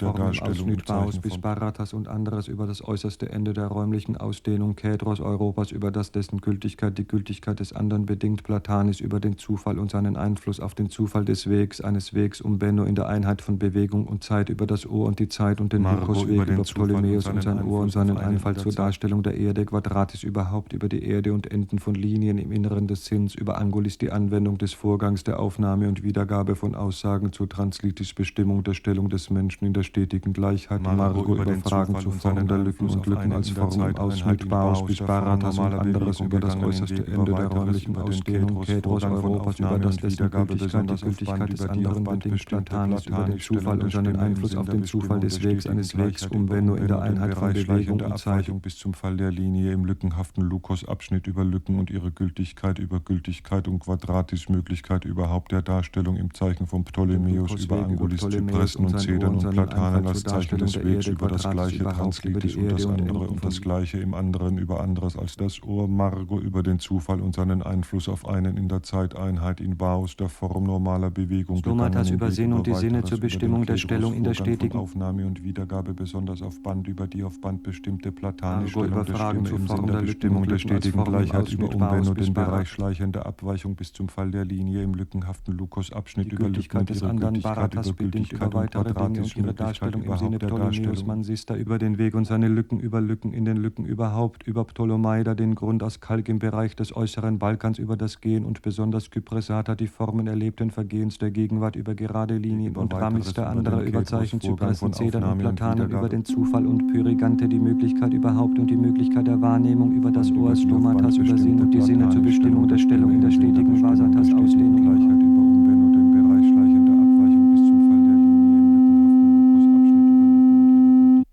Ausschnitt Baos bis Baratas und anderes über das äußerste Ende der räumlichen Ausdehnung Kedros Europas, über das dessen Gültigkeit die Gültigkeit des anderen bedingt, Platanis über den Zufall und seinen Einfluss auf den Zufall des Wegs, eines Wegs um Benno in der Einheit von Bewegung und Zeit, über das Ohr und die Zeit und den Lykosweg, über, über Ptolemäus und sein Ohr und seinen Einfall zur Darstellung der Erde, Quadratis überhaupt, über die Erde und Enden von Linien im Inneren des Sinns, über Angulis die Anwendung des Vorgangs der Aufnahme und Wiedergabe von Aussagen zur Translitis Bestimmung der Stellung des Menschen in der stetigen Gleichheit, Margo über Fragen zu Formen der Lücken und Lücken als Form im Ausschnitt Baos bis Baratas und anderes über das äußerste Ende der räumlichen Ausdehnung Kedros Europas, über das dessen Gültigkeit die Gültigkeit des anderen bedingt, Platanis über den Zufall und seinen Einfluss auf den Zufall des Wegs eines Wegs um Benno in der Einheit von Bewegung und Zeit bis zum Fall der Linie im lückenhaften Lukos-Abschnitt über Lücken und ihre Gültigkeit, über Gültigkeit und Quadratis Möglichkeit überhaupt der Darstellung im Zeichen von Ptolemäus, über Angulis, Zypressen und Zedern und Platanen als Zeichen des Wegs, über das gleiche Translitis und das andere und das gleiche im anderen, über anderes als das Ohr, Margo über den Zufall und seinen Einfluss auf einen in der Zeiteinheit in Baos der Form normaler Bewegung. Stomatas über Sinn und die Sinne zur Bestimmung der Stellung in der stetigen Aufnahme und Wiedergabe, besonders auf Band über die auf Band bestimmte platanische Stellung der Fragen Stimme zur im Form Sinn der der Bestimmung der stetigen Gleichheit über Umbenno den Bereich Baos schleichender Abweichung bis zum Fall der Linie im lückenhaften Lukos-Abschnitt die über Gültigkeit des anderen Baratas bedingt über weitere Dinge und ihre Darstellung im Sinne Ptolemäus Mansista über den Weg und seine Lücken über Lücken in den Lücken überhaupt, über Ptolomaida den Grund aus Kalk im Bereich des äußeren Balkans über das Gehen und besonders Kypresata die Formen erlebten Vergehens der Gegenwart über gerade Linien und Ramis der andere über Zeichen Zypressen, Zedern und Platanen über den Zufall und Pyrigante die Möglichkeit überhaupt und die Möglichkeit der Wahrnehmung über das Ohr, Stomatas über Sinn und die Sinne zur Bestimmung der Stellung in der stetigen Vasatas Ausdehnung. Gleichheit über Umbenno den Bereich schleichender Abweichung bis zum Fall der Linie im lückenhaften Lukos-Abschnitt über Lücken und ihre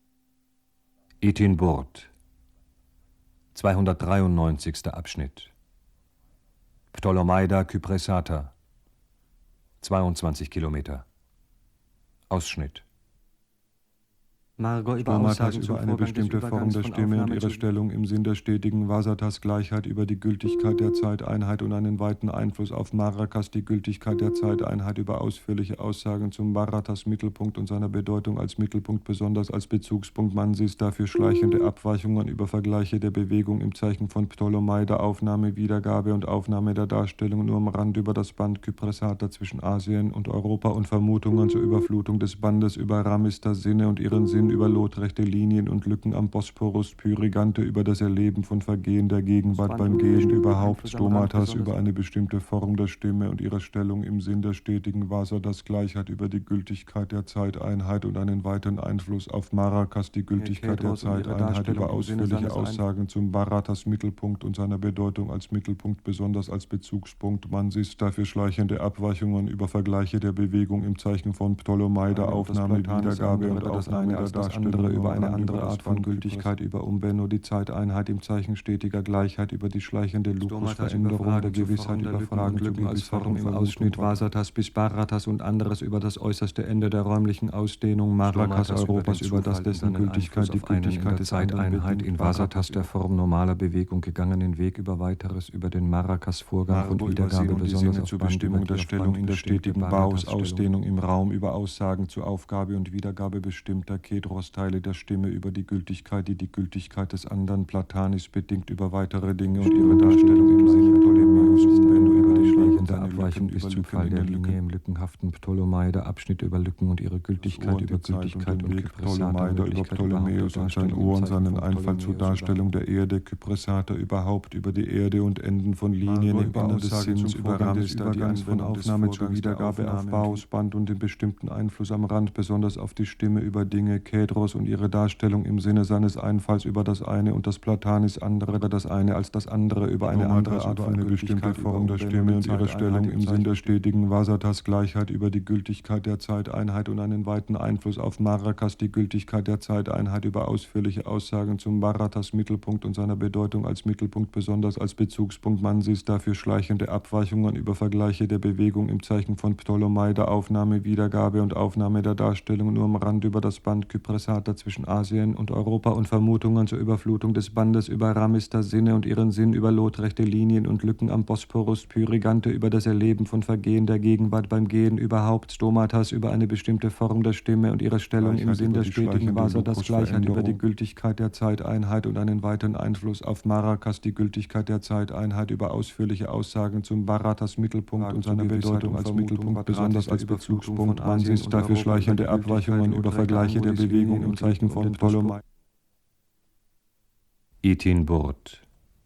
Gültigkeit. Itin Burt, zweihundertdreiundneunzigster Abschnitt. Ptolomaida Kypresata, zweiundzwanzig Kilometer. Ausschnitt. Margo über Stomatas Aussagen über eine bestimmte Form der Stimme und ihre Stellung im Sinn der stetigen Vasatas Gleichheit über die Gültigkeit der Zeiteinheit und einen weiten Einfluss auf Marakas die Gültigkeit der Zeiteinheit über ausführliche Aussagen zum Baratas Mittelpunkt und seiner Bedeutung als Mittelpunkt besonders als Bezugspunkt Mansis dafür schleichende Abweichungen über Vergleiche der Bewegung im Zeichen von Ptolomaida Aufnahme, Wiedergabe und Aufnahme der Darstellung nur am Rand über das Band Kypresata zwischen Asien und Europa und Vermutungen zur Überflutung des Bandes über Ramista Sinne und ihren Sinn über lotrechte Linien und Lücken am Bosporus, Pyrigante über das Erleben von Vergehen der Gegenwart beim Gehen überhaupt, Stomatas über eine bestimmte Form der Stimme und ihre Stellung im Sinn der stetigen Vasatas Gleichheit über die Gültigkeit der Zeiteinheit und einen weiteren Einfluss auf Marakas die Gültigkeit der Zeiteinheit über ausführliche Aussagen zum Baratas Mittelpunkt und seiner Bedeutung als Mittelpunkt besonders als Bezugspunkt Mansis dafür schleichende Abweichungen über Vergleiche der Bewegung im Zeichen von Ptolomaida Aufnahme, Wiedergabe und Aufnahme der das andere über eine andere Art von Gültigkeit über Umbenno die Zeiteinheit im Zeichen stetiger Gleichheit über die schleichende Lukos-Veränderung der Gewissheit über Fragen zu als Form im Ausschnitt Vasatas bis Baratas und anderes über das äußerste Ende der räumlichen Ausdehnung Marakas Europas über das dessen Gültigkeit die Gültigkeit der Zeiteinheit in Vasatas der Form normaler Bewegung gegangenen Weg über weiteres über den Marakas Vorgang von Wiedergabe besonders zur Bestimmung der Stellung in der stetigen Baos Ausdehnung im Raum über Aussagen zur Aufgabe und Wiedergabe bestimmter Kedros-Teile der Stimme über die Gültigkeit, die die Gültigkeit des anderen Platanis bedingt über weitere Dinge und ihre Darstellung im Sinne Ptolemäus Umbenno über die schleichende Abweichung bis zum Fall der Linie im lückenhaften Ptolomaida Abschnitt über Lücken und ihre Gültigkeit über Gültigkeit und Kypresata über Ptolemäus und sein Ohr und seinen Einfall zur Darstellung der Erde, Kypresata überhaupt über die Erde und Enden von Linien im Innern des Sinns über Ramis Übergangs von Aufnahme zur Wiedergabe auf Baos Band und den bestimmten Einfluss am Rand besonders auf die Stimme über Dinge Kedros und ihre Darstellung im Sinne seines Einfalls über das eine und das Platanis andere, das eine als das andere über eine andere Art von eine bestimmte Form der Stimme und ihre Stellung im Sinn der stetigen Vasatas Gleichheit über die Gültigkeit der Zeiteinheit und einen weiten Einfluss auf Marakas die Gültigkeit der Zeiteinheit über ausführliche Aussagen zum Baratas Mittelpunkt und seiner Bedeutung als Mittelpunkt besonders als Bezugspunkt Mansis dafür schleichende Abweichungen über Vergleiche der Bewegung im Zeichen von Ptolomaida Aufnahme, Wiedergabe und Aufnahme der Darstellung nur am Rand über das Band Kypresata zwischen Asien und Europa und Vermutungen zur Überflutung des Bandes über Ramista Sinne und ihren Sinn über lotrechte Linien und Lücken am Bosporus, Pyrigante über das Erleben von Vergehen der Gegenwart beim Gehen überhaupt, Stomatas über eine bestimmte Form der Stimme und ihre Stellung im Sinn der stetigen Vasatas, Gleichheit über die Gültigkeit der Zeiteinheit und einen weiteren Einfluss auf Marakas, die Gültigkeit der Zeiteinheit über ausführliche Aussagen zum Bharatas Mittelpunkt und seiner Bedeutung als Mittelpunkt, besonders als Bezugspunkt, Mansis, dafür schleichende Abweichungen über Vergleiche der Bewegung im Zeichen von Ptolemy. Itin Burt.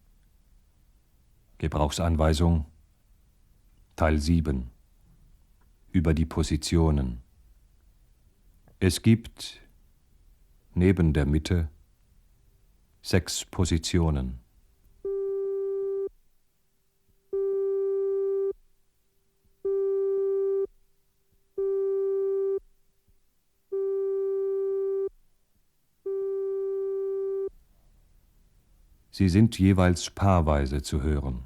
Gebrauchsanweisung Teil sieben. Über die Positionen. Es gibt neben der Mitte sechs Positionen. Sie sind jeweils paarweise zu hören.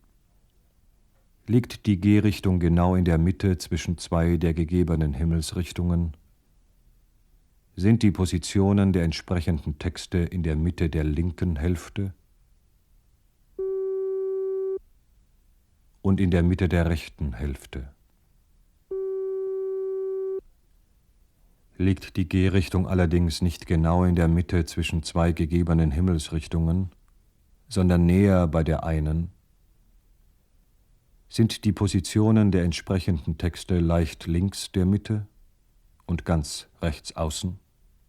Liegt die Gehrichtung genau in der Mitte zwischen zwei der gegebenen Himmelsrichtungen, sind die Positionen der entsprechenden Texte in der Mitte der linken Hälfte und in der Mitte der rechten Hälfte. Liegt die Gehrichtung allerdings nicht genau in der Mitte zwischen zwei gegebenen Himmelsrichtungen, sondern näher bei der einen, sind die Positionen der entsprechenden Texte leicht links der Mitte und ganz rechts außen?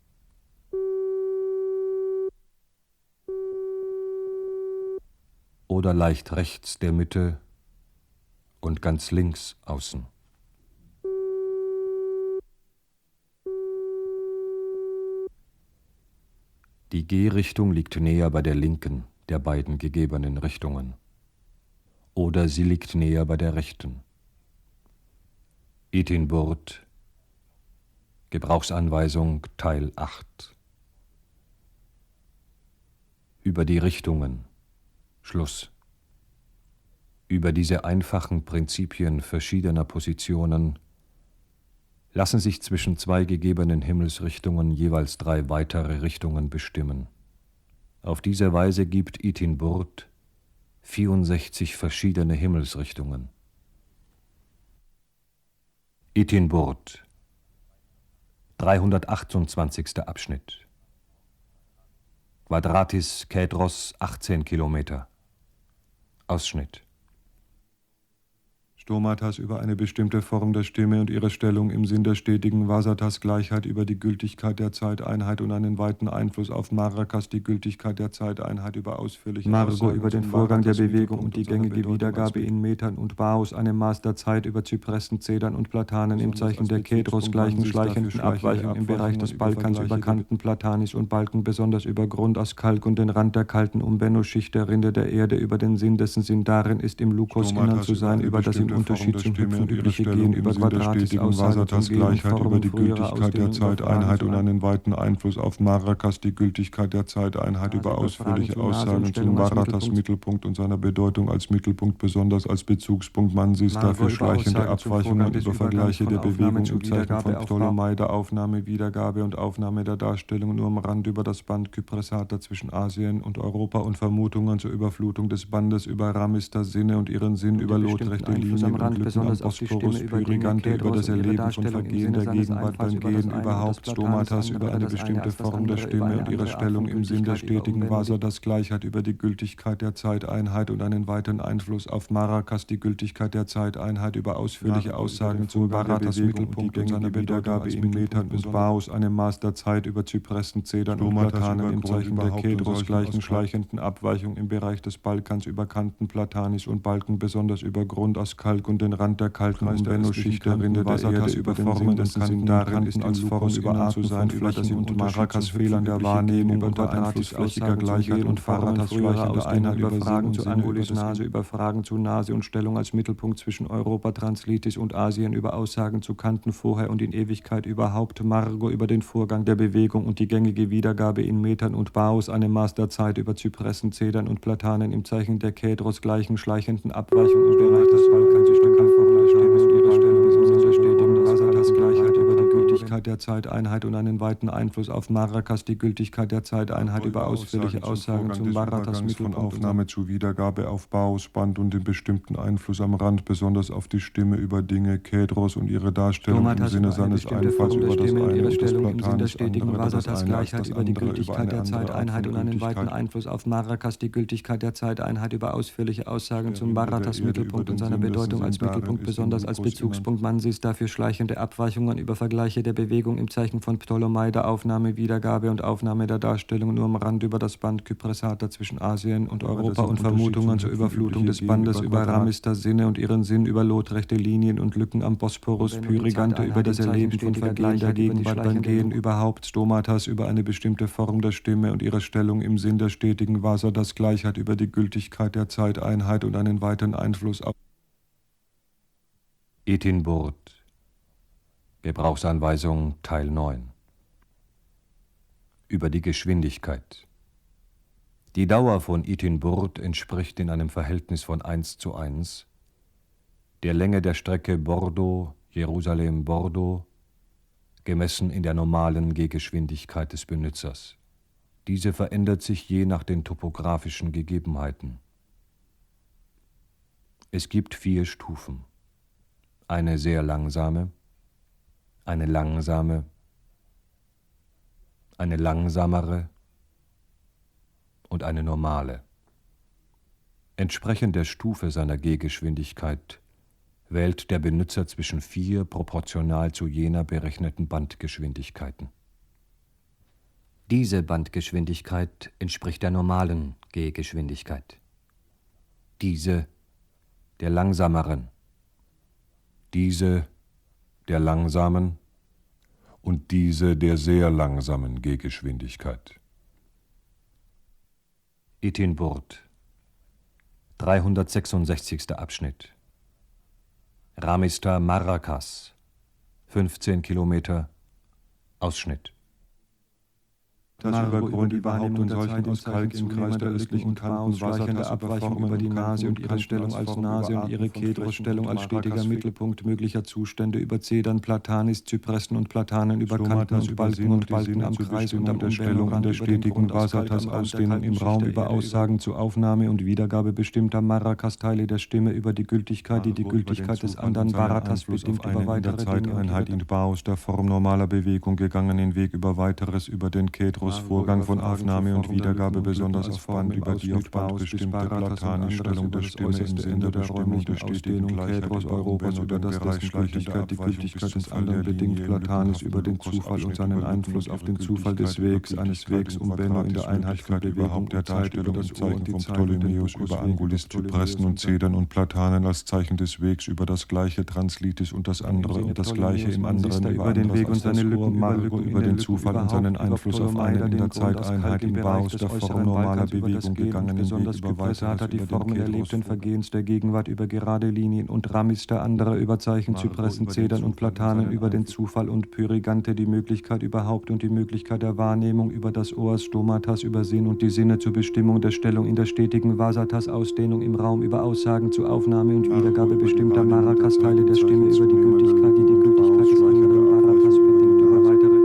Oder leicht rechts der Mitte und ganz links außen? Die Gehrichtung liegt näher bei der linken der beiden gegebenen Richtungen. Oder sie liegt näher bei der rechten. Itin Burt, Gebrauchsanweisung Teil acht. Über die Richtungen, Schluss. Über diese einfachen Prinzipien verschiedener Positionen lassen sich zwischen zwei gegebenen Himmelsrichtungen jeweils drei weitere Richtungen bestimmen. Auf diese Weise gibt Itin Burt vierundsechzig verschiedene Himmelsrichtungen. Itin Burt, dreihundertachtundzwanzigster Abschnitt. Quadratis Kedros achtzehn Kilometer. Ausschnitt. Stomatas über eine bestimmte Form der Stimme und ihre Stellung im Sinn der stetigen Vasatas, Gleichheit über die Gültigkeit der Zeiteinheit und einen weiten Einfluss auf Marakas, die Gültigkeit der Zeiteinheit über ausführliche Margo über den Vorgang der Bewegung und die gängige Wiedergabe in Metern und Baus, einem Maß der Zeit über Zypressen, Zedern und Platanen im Zeichen der Kedros, gleichen schleichenden Abweichung im Bereich des Balkans über Kanten Platanis und Balken, besonders über Grund aus Kalk und den Rand der kalten Umbenno-Schicht der Rinde der Erde über den Sinn, dessen Sinn darin ist, im Lukos-Innern zu sein, über das im Unterschied zum Hüpfen übliche Gehen über Quadratis, Vasatas, Gleichheit über die Gültigkeit der Zeiteinheit und einen weiten Einfluss auf Marakas, die Gültigkeit der Zeiteinheit über ausführliche Aussagen zum Bharatas Mittelpunkt und seiner Bedeutung als Mittelpunkt, besonders als Bezugspunkt Mansis, dafür schleichende Abweichungen über Vergleiche der Bewegung im Zeichen von Ptolemy, der Aufnahme, Wiedergabe und Aufnahme der Darstellung nur am Rand über das Band Kypressata zwischen Asien und Europa und Vermutungen zur Überflutung des Bandes über Ramistas Sinne und ihren Sinn über lotrechte Linien und besonders auf die Stimme über Pyrigante, über das Erleben von Vergehen der Gegenwart beim Gehen überhaupt, Stomatas über eine bestimmte Form der Stimme und ihre Stellung im Sinn der stetigen Vasatas, Gleichheit über die Gültigkeit der Zeiteinheit und einen weiteren Einfluss auf Marakas, die Gültigkeit der Zeiteinheit über ausführliche Aussagen zum Bharatas Mittelpunkt und seiner Wiedergabe in Metern und Baus, einem Maß der Zeit über Zypressen, Zedern und Platanen im Zeichen der Kedros, gleichen schleichenden Abweichung im Bereich des Balkans über Kanten Platanis und Balken, besonders über Grund aus Kalk und den Rand der kalten Umbenno-Schicht der Rinde der Erde über Formen des Kanten darin ist als Voraus über Art zu sein, über das im Marakas Fehlern der Wahrnehmung unter Einfluss flächiger Gleichheit und Faratas schleichende Einheit über Fragen zu Angulis Nase, über Fragen zu Nase und Stellung als Mittelpunkt zwischen Europa, Translitis und Asien, über Aussagen zu Kanten vorher und in Ewigkeit überhaupt, Margo über den Vorgang der Bewegung und die gängige Wiedergabe in Metern und Baus, einem Maß der Zeit über Zypressen, Zedern und Platanen im Zeichen der Kedros, gleichen schleichenden Abweichung im Bereich des Balkans. Gültigkeit der Zeiteinheit und einen weiten Einfluss auf Maracas, die Gültigkeit der Zeiteinheit über ausführliche Aussagen zum Baratas Mittelpunkt. Von Aufnahme zu Wiedergabe auf Bausband und den bestimmten Einfluss am Rand, besonders auf die Stimme über Dinge, Kedros und ihre Darstellung im Sinne seines Einfalls über das eine und das Platanisch, andere über das eine als das über die andere, über Gültigkeit eine der andere Art Zeiteinheit von und einen weiten Gültigkeit. Einfluss auf Maracas, die Gültigkeit der Zeiteinheit über ausführliche Aussagen zum Baratas Mittelpunkt und seiner Bedeutung als Mittelpunkt, besonders als Bezugspunkt Mansis, dafür schleichende Abweichungen über Vergleiche der Bewegung im Zeichen von Ptolemeida, Aufnahme, Wiedergabe und Aufnahme der Darstellung nur am Rand über das Band Kypressata zwischen Asien und Europa und Vermutungen zur Überflutung des Bandes über Ramistas Sinne und ihren Sinn über lotrechte Linien und Lücken am Bosporus, Pyrigante über das Erleben von Vergehen der Gegenwart beim Gehen überhaupt, Stomatas über eine bestimmte Form der Stimme und ihre Stellung im Sinn der stetigen Vasadas, Gleichheit über die Gültigkeit der Zeiteinheit und einen weiteren Einfluss auf Edinburgh, Gebrauchsanweisung Teil neun. Über die Geschwindigkeit. Die Dauer von Edinburgh entspricht in einem Verhältnis von eins zu eins der Länge der Strecke Bordeaux, Jerusalem, Bordeaux, gemessen in der normalen Gehgeschwindigkeit des Benützers. Diese verändert sich je nach den topografischen Gegebenheiten. Es gibt vier Stufen. Eine sehr langsame, eine langsame, eine langsamere und eine normale. Entsprechend der Stufe seiner Gehgeschwindigkeit wählt der Benutzer zwischen vier proportional zu jener berechneten Bandgeschwindigkeiten. Diese Bandgeschwindigkeit entspricht der normalen Gehgeschwindigkeit. Diese der langsameren. Diese der langsamen und diese der sehr langsamen Gehgeschwindigkeit. Edinburgh, dreihundertsechsundsechzigster Abschnitt. Ramista Maracas, fünfzehn Kilometer, Ausschnitt. Das über die Wahrnehmung solchen aus Kalk im Kreis der östlichen Kanten wassernder Abweichung über die Nase und ihre Stellung als Nase und ihre Kedros-Stellung als stetiger Mittelpunkt möglicher Zustände über Zedern, Platanis, Zypressen und Platanen über Kanten und Balken und Balken am Kreis und am Stellung an der stetigen Vasatas Ausdehnung im Raum über Aussagen zu Aufnahme und Wiedergabe bestimmter Maracas-Teile der Stimme über die Gültigkeit, die die Gültigkeit des anderen Baratas bedingt über weitere Zeiteinheit in Baus der Form normaler Bewegung gegangenen Weg über weiteres über den Kedros Vorgang von Aufnahme und Wiedergabe besonders auf Band über die auf Band bestimmte Platanisch-Stellung der Stimme im Sinne der Stimmung der stetigen Gleichheit Europas über das dessen Gültigkeit die Gültigkeit des anderen bedingt Platanis über den Zufall und seinen Einfluss auf den Zufall des Wegs, eines Wegs um Benno in der Einheit von Bewegung der Darstellung des Zeichen von Ptolemäus über Angulis, Zypressen und Zedern und Platanen als Zeichen des Wegs über das gleiche Translitis und das andere und das gleiche im anderen über den Weg und seine Lücken Margo über den Zufall und seinen Einfluss auf eine in der Zeiteinheit in Baus der Form normaler Bewegung gegangenen Weg über weiteres die über Formen den erlebten Vergehens der Gegenwart über gerade Linien und Ramista anderer Überzeichen, Zypressen, Zedern und Platanen über den Zufall und Pyrigante die Möglichkeit überhaupt und die Möglichkeit der Wahrnehmung über das Oas Stomatas über Sinn und die Sinne zur Bestimmung der Stellung in der stetigen Vasatas Ausdehnung im Raum über Aussagen zu Aufnahme und Wiedergabe bestimmter Maracas-Teile der Stimme über die Gültigkeit, die die Gültigkeit des anderen Baratas bedingt über weitere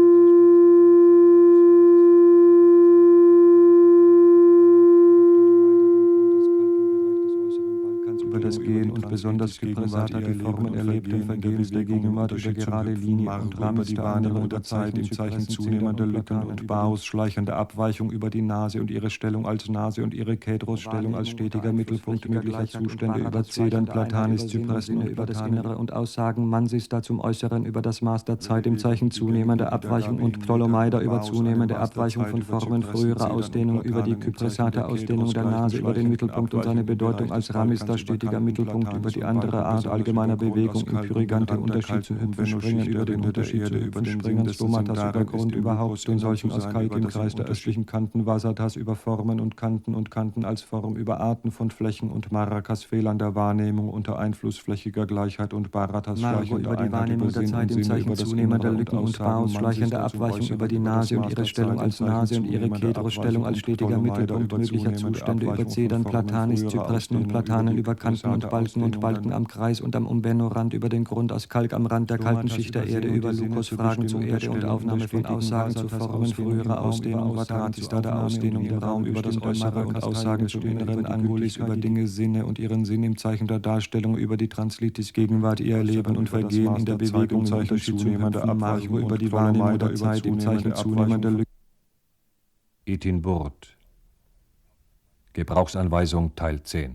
über das Gehen und besonders Kypressata die Formen erlebten Vergehens der Gegenwart über gerade Linie und Ramista andere Überzeichen im Zeichen zunehmender Lücken und Baus schleichende Abweichung über die Nase und ihre Stellung als Nase und ihre Kedros-Stellung als stetiger Mittelpunkt möglicher Zustände über Zedern, Platanis, Zypressen und über das Innere und Aussagen Mansis da zum Äußeren über das Maß der Zeit im Zeichen zunehmender Abweichung und Ptolemeida über zunehmende Abweichung von Formen früherer Ausdehnung über die Kypressata Ausdehnung der Nase über den Mittelpunkt und seine Bedeutung als Ramista stetiger Mittelpunkt über die andere Art allgemeiner Bewegung im Pyrigante Unterschied zum Hüpfenspringen über den Unterschied zu Hüpfenspringen, Stomatas über Grund überhaupt und solchen aus Kalk im Kreis der östlichen Kanten, Vasatas über Formen und Kanten und Kanten als Form über Arten von Flächen und Maracas Fehlern der Wahrnehmung unter Einfluss flächiger Gleichheit und Baratas schleichender über die Wahrnehmung der Zeit im Zeichen zunehmender Lücken und Baus schleichende Abweichung über die Nase und ihre Stellung als Nase und ihre Kedros-Stellung als stetiger Mittelpunkt möglicher Zustände über Zedern, Platanis, Zypressen und Platanen über Kanten und Balken und Balken am Kreis und am Umbenno-Rand über den Grund aus Kalk am Rand der kalten Schicht der Erde über Lukos Fragen zur Erde und Aufnahme von Aussagen zu Formen früherer Ausdehnung Quadratis da der Ausdehnung im Raum über das Äußere und Aussagen zum Inneren Angulis über Dinge, Sinne und ihren Sinn im Zeichen der Darstellung über die Translitis Gegenwart, ihr Leben und Vergehen in der Bewegung im Unterschied zunehmender Abweichung über die Wahrnehmung der Zeit im Zeichen zunehmender Lücke. Etin Burt. Gebrauchsanweisung Teil zehn.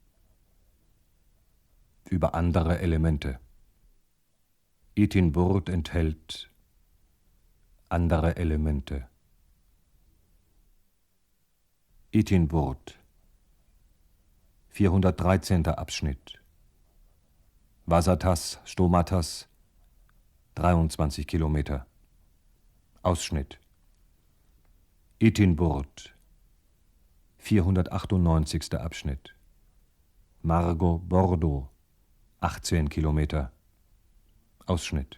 Über andere Elemente. Etin Burt enthält andere Elemente. Etin Burt. vierhundertdreizehnter Abschnitt. Vasatas, Stomatas, dreiundzwanzig Kilometer. Ausschnitt. Etin Burt. vierhundertachtundneunzigster Abschnitt. Margo, Bordeaux, achtzehn Kilometer. Ausschnitt.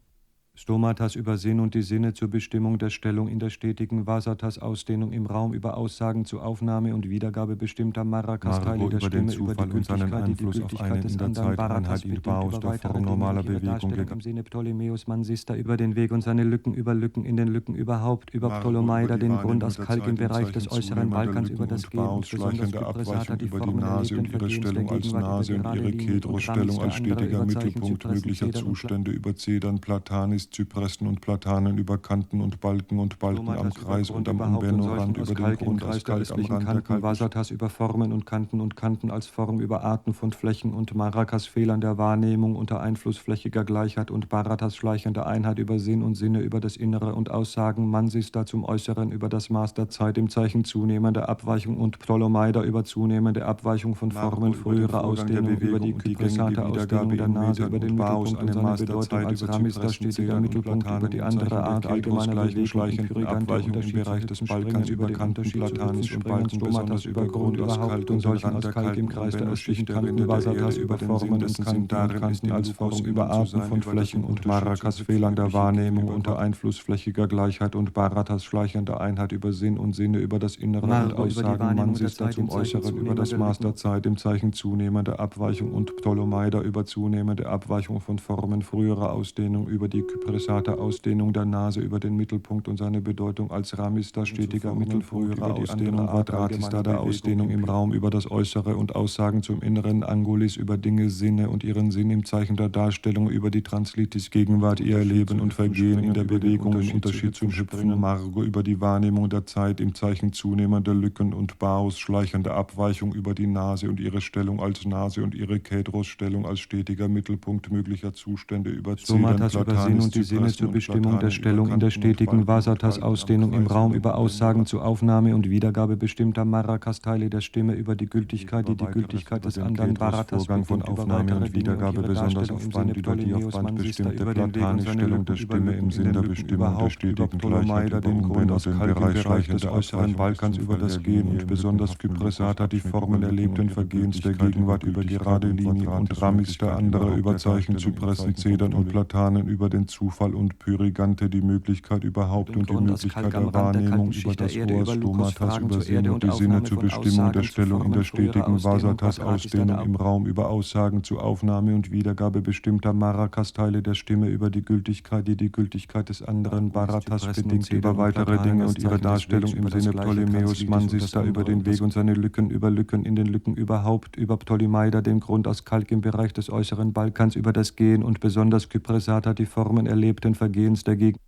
Stomatas über Sinn und die Sinne zur Bestimmung der Stellung in der stetigen Vasatas Ausdehnung im Raum über Aussagen zur Aufnahme und Wiedergabe bestimmter Marrakas-Teile der Stimme über die Gültigkeit, die die Gültigkeit des anderen Baratas bedingt über weitere normaler Bewegung im Sinne Ptolemäus Mansista über den Weg und seine Lücken über Lücken in den Lücken überhaupt über Ptolemeida den Grund aus Kalk im Bereich des äußeren Balkans über das Gehen und besonders Kypressata die über die Nase und ihre Stellung als Nase und ihre Kedros-Stellung als stetiger Mittelpunkt möglicher Zustände über Zedern, Platanis, Zypressen und Platanen über Kanten und Balken und Balken am Kreis und am Umbenno-Rand über den Grund aus Kalk am Rand der kalten Vasatas über Formen und Kanten und Kanten als Form über Arten von Flächen und Marrakas Fehlern der Wahrnehmung unter Einfluss flächiger Gleichheit und Baratas schleichende Einheit über Sinn und Sinne über das Innere und Aussagen Mansista zum Äußeren über das Maß der Zeit im Zeichen zunehmender Abweichung und Ptolemeida über zunehmende Abweichung von Formen früherer Ausdehnung über die Kypressate Ausdehnung der Nase über den Mittelpunkt und seine Bedeutung als Ramisda stetiger Mittelpunkt über die andere Art allgemeiner Bewegung Abweichung im Bereich des Balkans über Kanten, Platanis und Balken, besonders über Grund aus Kalk und solchen aus Kalk im Kreis der östlichen Kanten, Vasatas über Formen und Kanten, Kanten als Form über Arten von Flächen und Marrakas Fehlern der Wahrnehmung unter Einfluss flächiger Gleichheit und Baratas schleichende Einheit über Sinn und Sinne über das Innere und Aussagen Mansista zum Äußeren über das Maß der Zeit im Zeichen zunehmender Abweichung und Ptolemeida über zunehmende Abweichung von Formen früherer Ausdehnung über die Kypressate Ausdehnung der Nase über den Mittelpunkt und seine Bedeutung als Ramista stetiger Mittel früherer Ausdehnung Quadratista der Ausdehnung im Raum über das Äußere und Aussagen zum Inneren Angulis über Dinge, Sinne und ihren Sinn im Zeichen der Darstellung über die Translitis Gegenwart, ihr Leben und Vergehen in der Bewegung im Unterschied zum Hüpfen Margo über die Wahrnehmung der Zeit im Zeichen zunehmender Lücken und Baus schleichende Abweichung über die Nase und ihre Stellung als Nase und ihre Kedros-Stellung als stetiger Mittelpunkt möglicher Zustände über Zedern, Platanis, und die Sinne zur Bestimmung der Stellung in der stetigen Vasatas Ausdehnung im Raum über Aussagen zur Aufnahme und Wiedergabe bestimmter Marrakas-Teile der Stimme über die Gültigkeit, die die Gültigkeit des anderen Baratas Vorgang von Aufnahme und Wiedergabe besonders auf Band über die auf Band bestimmte Platanisstellung der Stimme im Sinn der Bestimmung der stetigen Gleichheit den Grund aus Kalk im Bereich des äußeren Balkans über das Gehen und besonders Kypressata die Formen erlebten Vergehens der Gegenwart über gerade Linien und Ramis der andere über Zeichen Zypressen, Zedern und Platanen über den Zufall und Pyrigante die Möglichkeit überhaupt und die Möglichkeit der Wahrnehmung über das Ohr Stomatas über Sinn und die Sinne zur Bestimmung der Stellung in der stetigen Vasatas Ausdehnung im Raum über Aussagen zur Aufnahme und Wiedergabe bestimmter Marrakas-Teile der Stimme über die Gültigkeit, die die Gültigkeit des anderen Baratas bedingt über weitere Dinge und ihre Darstellung im Sinne Ptolemäus Mansista über den Weg und seine Lücken über Lücken in den Lücken überhaupt über Ptolemeida den Grund aus Kalk im Bereich des äußeren Balkans über das Gehen und besonders Kypressata die Formen erlebten Vergehens der Gegend.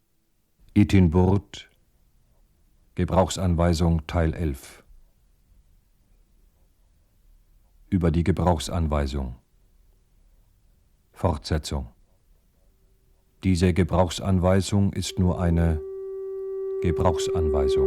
Etin Burt. Gebrauchsanweisung Teil elf. Über die Gebrauchsanweisung. Fortsetzung. Diese Gebrauchsanweisung ist nur eine Gebrauchsanweisung.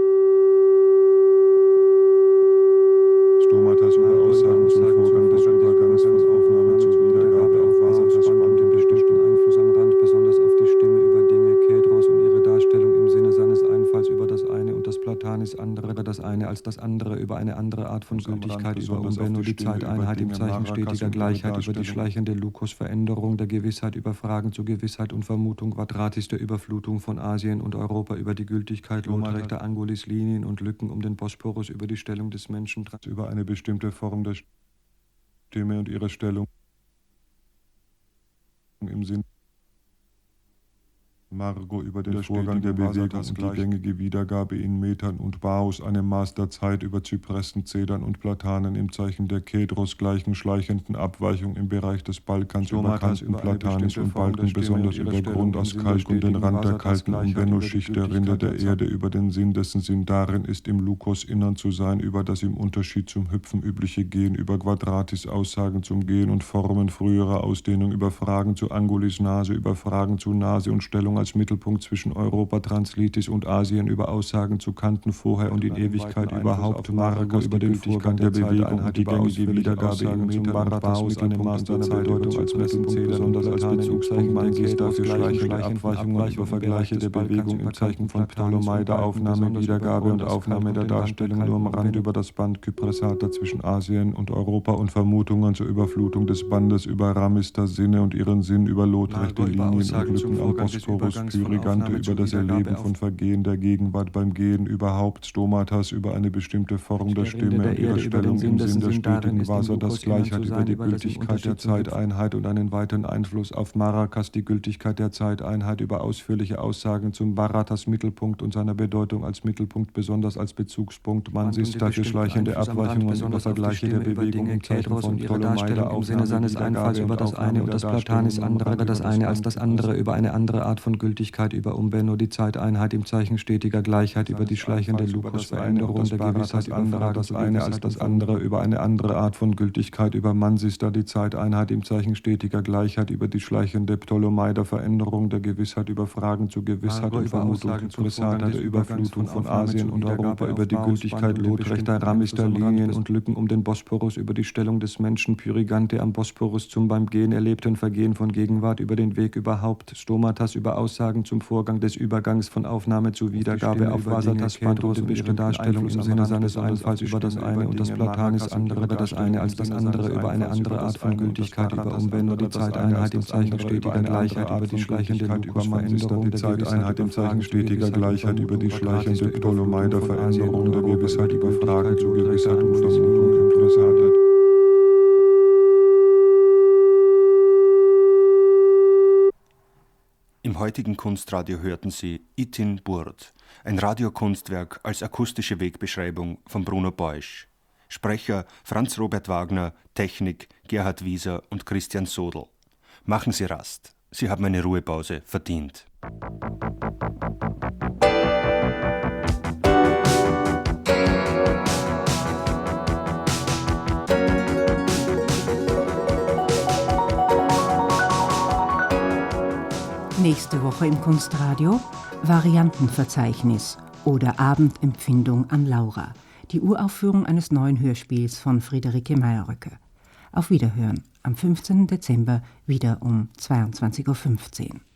Stomatas über Aussagen zum Vorgang des Übergangs von Aufnahme zur Wiedergabe auf Vasatas Band den bestimmten Einfluss am Rand, besonders auf die Stimme über Dinge, Kedros und ihre Darstellung im Sinne seines Einfalls über das eine und das Platanis andere, das eine als das andere, über eine andere Art von Gültigkeit, über Umbenno die Zeiteinheit im Zeichen stetiger Gleichheit, über die schleichende Lukos-Veränderung der Gewissheit, über Fragen zur Gewissheit und Vermutung, Quadratis der Überflutung von Asien und Europa, über die Gültigkeit lotrechter Angulis, Linien und Lücken um den Bosporus, über die Stellung des Menschen, über eine bestimmte Form der Stimme und ihre Stellung im Sinn. Margot über den Vorgang der Bewegung und die gängige Wiedergabe in Metern und Baus, einem Maß der Zeit über Zypressen, Zedern und Platanen im Zeichen der Kedros gleichen schleichenden Abweichung im Bereich des Balkans über kalten Platanis und Balken, besonders über Grund aus Kalk und den Rand der kalten Umbenno-Schicht der Rinde der Erde über den Sinn, dessen Sinn darin ist, im Lukos-Innern zu sein, über das im Unterschied zum Hüpfen übliche Gehen, über Quadratis Aussagen zum Gehen und Formen früherer Ausdehnung, über Fragen zu Angulis Nase, über Fragen zu Nase und Stellung als Mittelpunkt zwischen Europa, Translitis und Asien, über Aussagen zu Kanten vorher und in Ewigkeit überhaupt, Marco über den Vorgang der Bewegung und die gängige Wiedergabe in Metern und Baus, einem Maß der Zeitdeutung als Messpunkt, besonders als Bezugspunkt Mansis, dafür schleichende Abweichungen über Vergleiche der Bewegung im Zeichen von Ptolemei, der Aufnahme, Wiedergabe und Aufnahme der Darstellung nur am Rand über das Band Kypressata zwischen Asien und Europa und Vermutungen zur Überflutung des Bandes über Ramister Sinne und ihren Sinn über lotrechte Linien und Lücken am Bosporus, Pyrigante über das Erleben von Vergehen der Gegenwart beim Gehen überhaupt, Stomatas über eine bestimmte Form der Stimme und ihre Stellung im Sinn der stetigen Vasa, das Gleichheit über die Gültigkeit der Zeiteinheit und einen weiteren Einfluss auf Maracas, die Gültigkeit der Zeiteinheit über ausführliche Aussagen zum Baratas Mittelpunkt und seiner Bedeutung als Mittelpunkt, besonders als Bezugspunkt Mansis, dafür schleichende Abweichungen über Vergleiche der Bewegung im Zeichen von Ptolemei, der im Sinne seines Einfalls über das eine und das Platanis andere über das eine als das andere, über eine andere Art von Gültigkeit, über Umbenno, die Zeiteinheit im Zeichen stetiger Gleichheit, über die schleichende Lukos-Veränderung der Gewissheit, über das eine als das andere, über eine andere Art von Gültigkeit, über Mansista, die Zeiteinheit im Zeichen stetiger Gleichheit, über die schleichende Ptolemei der Veränderung der Gewissheit, über Fragen zu Gewissheit und Vermutung zu Pressata, der Überflutung von Asien und Europa, über die Gültigkeit lotrechter Ramister Linien und Lücken um den Bosporus, über die Stellung des Menschen Pyrigante am Bosporus zum beim Gehen erlebten Vergehen von Gegenwart, über den Weg überhaupt, Stomatas über Aussagen zum Vorgang des Übergangs von Aufnahme zu Wiedergabe auf Vasatas Pantos und ihre Darstellung im Sinne seines Einfalls über das eine und das Platanis andere, über das eine als das andere, über eine andere Art von Gültigkeit, über Umbenno, die Zeiteinheit im Zeichen stetiger Gleichheit, über die schleichende Lukos-Veränderung der Zeiteinheit im Zeichen stetiger Gleichheit, über die schleichende Ptolemei der Veränderung der Gewissheit, über Fragen zu Gewissheit und Vermutung im Pressata. Im heutigen Kunstradio hörten Sie Itin Burd, ein Radiokunstwerk als akustische Wegbeschreibung von Bruno Beusch. Sprecher Franz Robert Wagner, Technik Gerhard Wieser und Christian Sodl. Machen Sie Rast, Sie haben eine Ruhepause verdient. Nächste Woche im Kunstradio Variantenverzeichnis oder Abendempfindung an Laura, die Uraufführung eines neuen Hörspiels von Friederike Meierröcke. Auf Wiederhören am fünfzehnten Dezember wieder um zweiundzwanzig Uhr fünfzehn.